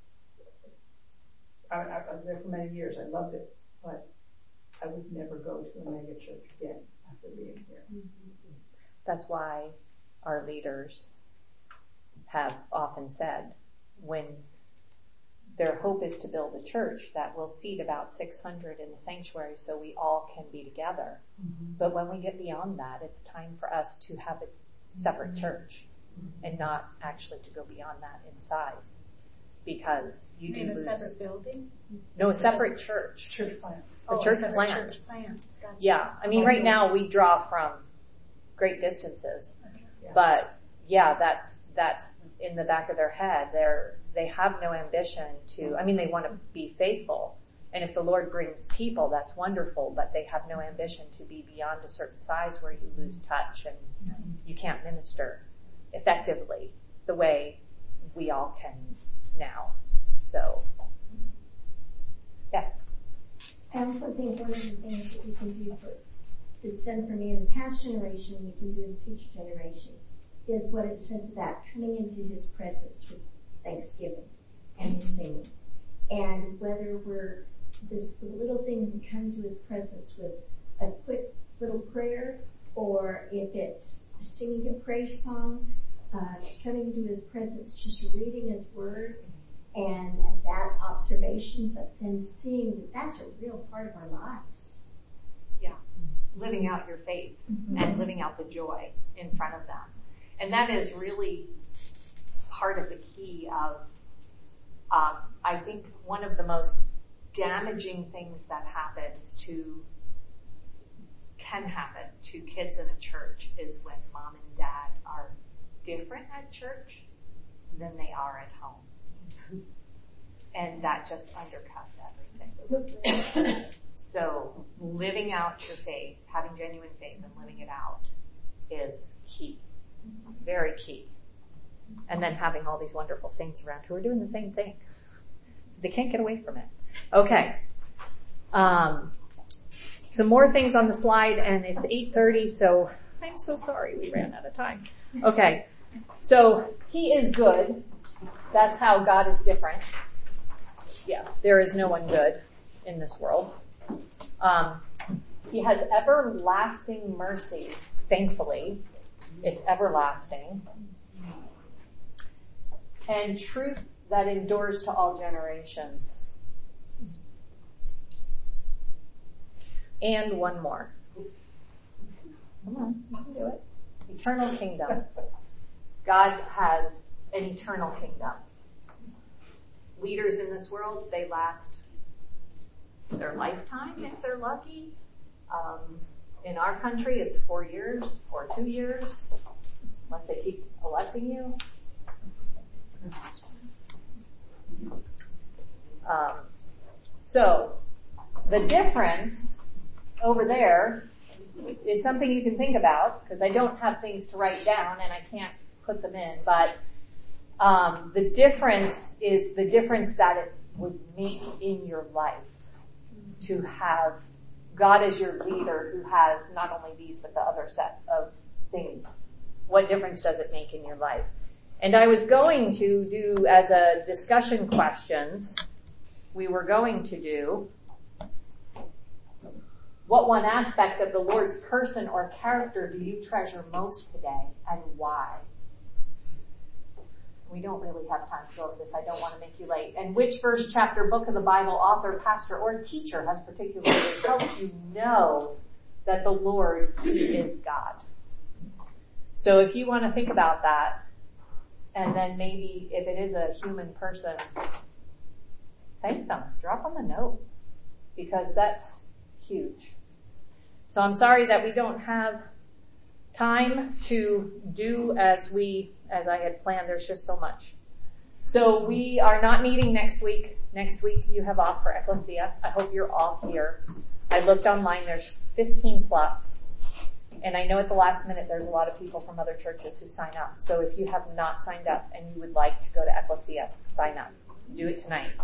Speaker 9: I, I was there for many years. I loved it, but I would never go to a mega church again after being here.
Speaker 1: Mm-hmm. That's why our leaders have often said when their hope is to build a church that will seat about six hundred in the sanctuary so we all can be together. Mm-hmm. But when we get beyond that, it's time for us to have a separate mm-hmm. church mm-hmm. and not actually to go beyond that in size. Because you, you
Speaker 10: do
Speaker 1: lose.
Speaker 10: a separate building?
Speaker 1: No, a separate church.
Speaker 9: Church plant.
Speaker 1: A
Speaker 10: oh,
Speaker 1: church
Speaker 10: a
Speaker 1: plant.
Speaker 10: Church plant. Gotcha.
Speaker 1: Yeah. I mean, right now we draw from great distances. Okay. Yeah. But yeah, that's, that's in the back of their head. They're, they have no ambition to, I mean, they want to be faithful. And if the Lord brings people, that's wonderful, but they have no ambition to be beyond a certain size where you lose touch and you can't minister effectively the way we all can now. So, yes.
Speaker 14: I also think one of the things that we can do for, that's done for me in the past generation, we can do in the future generation, is what it says about coming into His presence with thanksgiving and singing. And whether we're this little thing we come to His presence with a quick little prayer, or if it's singing a praise song, uh, coming into His presence, just reading His Word, and that observation, but then seeing that that's a real part of our lives.
Speaker 1: Yeah. Living out your faith mm-hmm. and living out the joy in front of them. And that is really part of the key of, um, I think one of the most damaging things that happens to, can happen to kids in a church is when mom and dad are different at church than they are at home. And that just undercuts everything. So living out your faith, having genuine faith and living it out is key. Very key. And then having all these wonderful saints around who are doing the same thing. So they can't get away from it. Okay. Um, some more things on the slide, and it's eight thirty, so I'm so sorry we ran out of time. Okay. So He is good. That's how God is different. Yeah, there is no one good in this world. Um, he has everlasting mercy, thankfully. It's everlasting. And truth that endures to all generations. And one more. Come on, you can do it. Eternal kingdom. God has an eternal kingdom. Leaders in this world, they last their lifetime if they're lucky. Um, in our country, it's four years or two years, unless they keep electing you. Um, so, the difference over there is something you can think about, because I don't have things to write down and I can't put them in, but Um, the difference is the difference that it would make in your life to have God as your leader who has not only these but the other set of things what difference does it make in your life? And I was going to do as a discussion questions, we were going to do, what one aspect of the Lord's person or character do you treasure most today, and why? We don't really have time to go over this. I don't want to make you late. And which verse, chapter, book of the Bible, author, pastor, or teacher has particularly helped you know that the Lord, He is God? So if you want to think about that, and then maybe if it is a human person, thank them. Drop them a note, because that's huge. So I'm sorry that we don't have time to do as we, as I had planned. There's just so much. So we are not meeting next week. Next week you have off for Ecclesia. I hope you're all here. I looked online. There's fifteen slots. And I know at the last minute there's a lot of people from other churches who sign up. So if you have not signed up and you would like to go to Ecclesia, sign up. Do it tonight.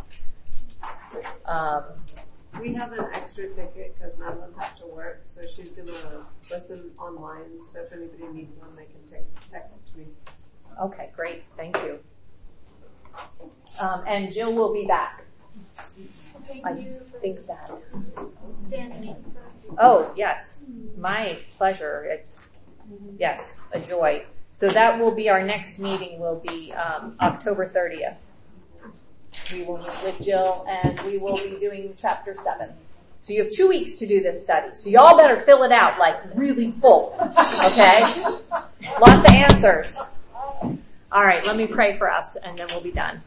Speaker 1: Um,
Speaker 6: we have an extra ticket because Madeline has to work, so she's going to listen online. So if anybody needs one, they can te- text me.
Speaker 1: Okay, great. Thank you. Um, and Jill will be back.
Speaker 10: Thank
Speaker 1: I
Speaker 10: you.
Speaker 1: think that.
Speaker 10: Danny.
Speaker 1: Oh, yes. My pleasure. It's, yes, a joy. So that will be our next meeting will be, um, October thirtieth. We will meet with Jill and we will be doing chapter seven. So you have two weeks to do this study. So y'all better fill it out like really full. Okay? Lots of answers. All right, let me pray for us and then we'll be done.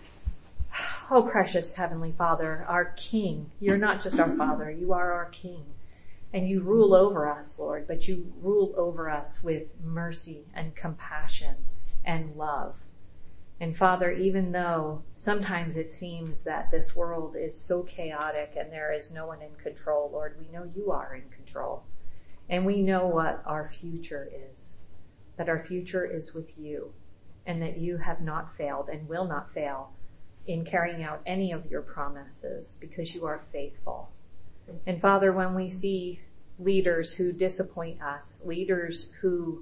Speaker 1: Oh, precious Heavenly Father, our King. You're not just our Father, you are our King. And you rule over us, Lord, but you rule over us with mercy and compassion and love. And Father, even though sometimes it seems that this world is so chaotic and there is no one in control, Lord, we know you are in control. And we know what our future is, that our future is with you, and that you have not failed and will not fail in carrying out any of your promises because you are faithful. And Father, when we see leaders who disappoint us, leaders who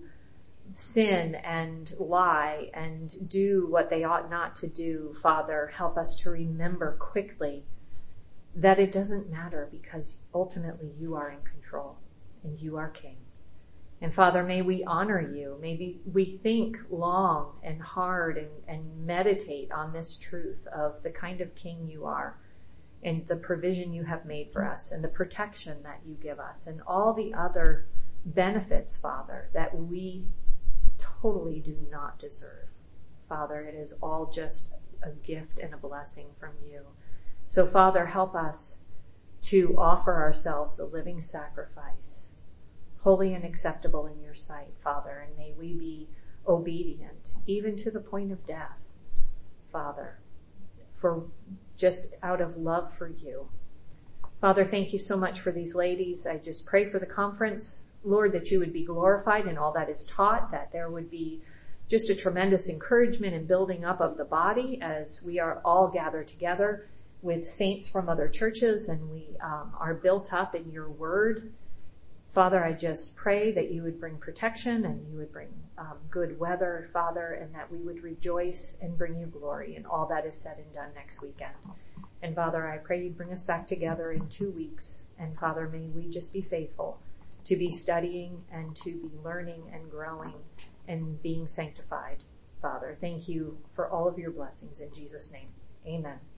Speaker 1: sin and lie and do what they ought not to do, Father, help us to remember quickly that it doesn't matter because ultimately you are in control and you are King. And Father, may we honor you. May we think long and hard and, and meditate on this truth of the kind of King you are and the provision you have made for us and the protection that you give us and all the other benefits, Father, that we totally do not deserve. Father, it is all just a gift and a blessing from you. So Father, help us to offer ourselves a living sacrifice, holy and acceptable in your sight, Father, and may we be obedient, even to the point of death, Father, for just out of love for you. Father, thank you so much for these ladies. I just pray for the conference, Lord, that you would be glorified in all that is taught, that there would be just a tremendous encouragement and building up of the body as we are all gathered together with saints from other churches and we um, are built up in your word. Father, I just pray that you would bring protection and you would bring um, good weather, Father, and that we would rejoice and bring you glory in all that is said and done next weekend. And Father, I pray you'd bring us back together in two weeks. And Father, may we just be faithful to be studying and to be learning and growing and being sanctified. Father, thank you for all of your blessings in Jesus' name. Amen.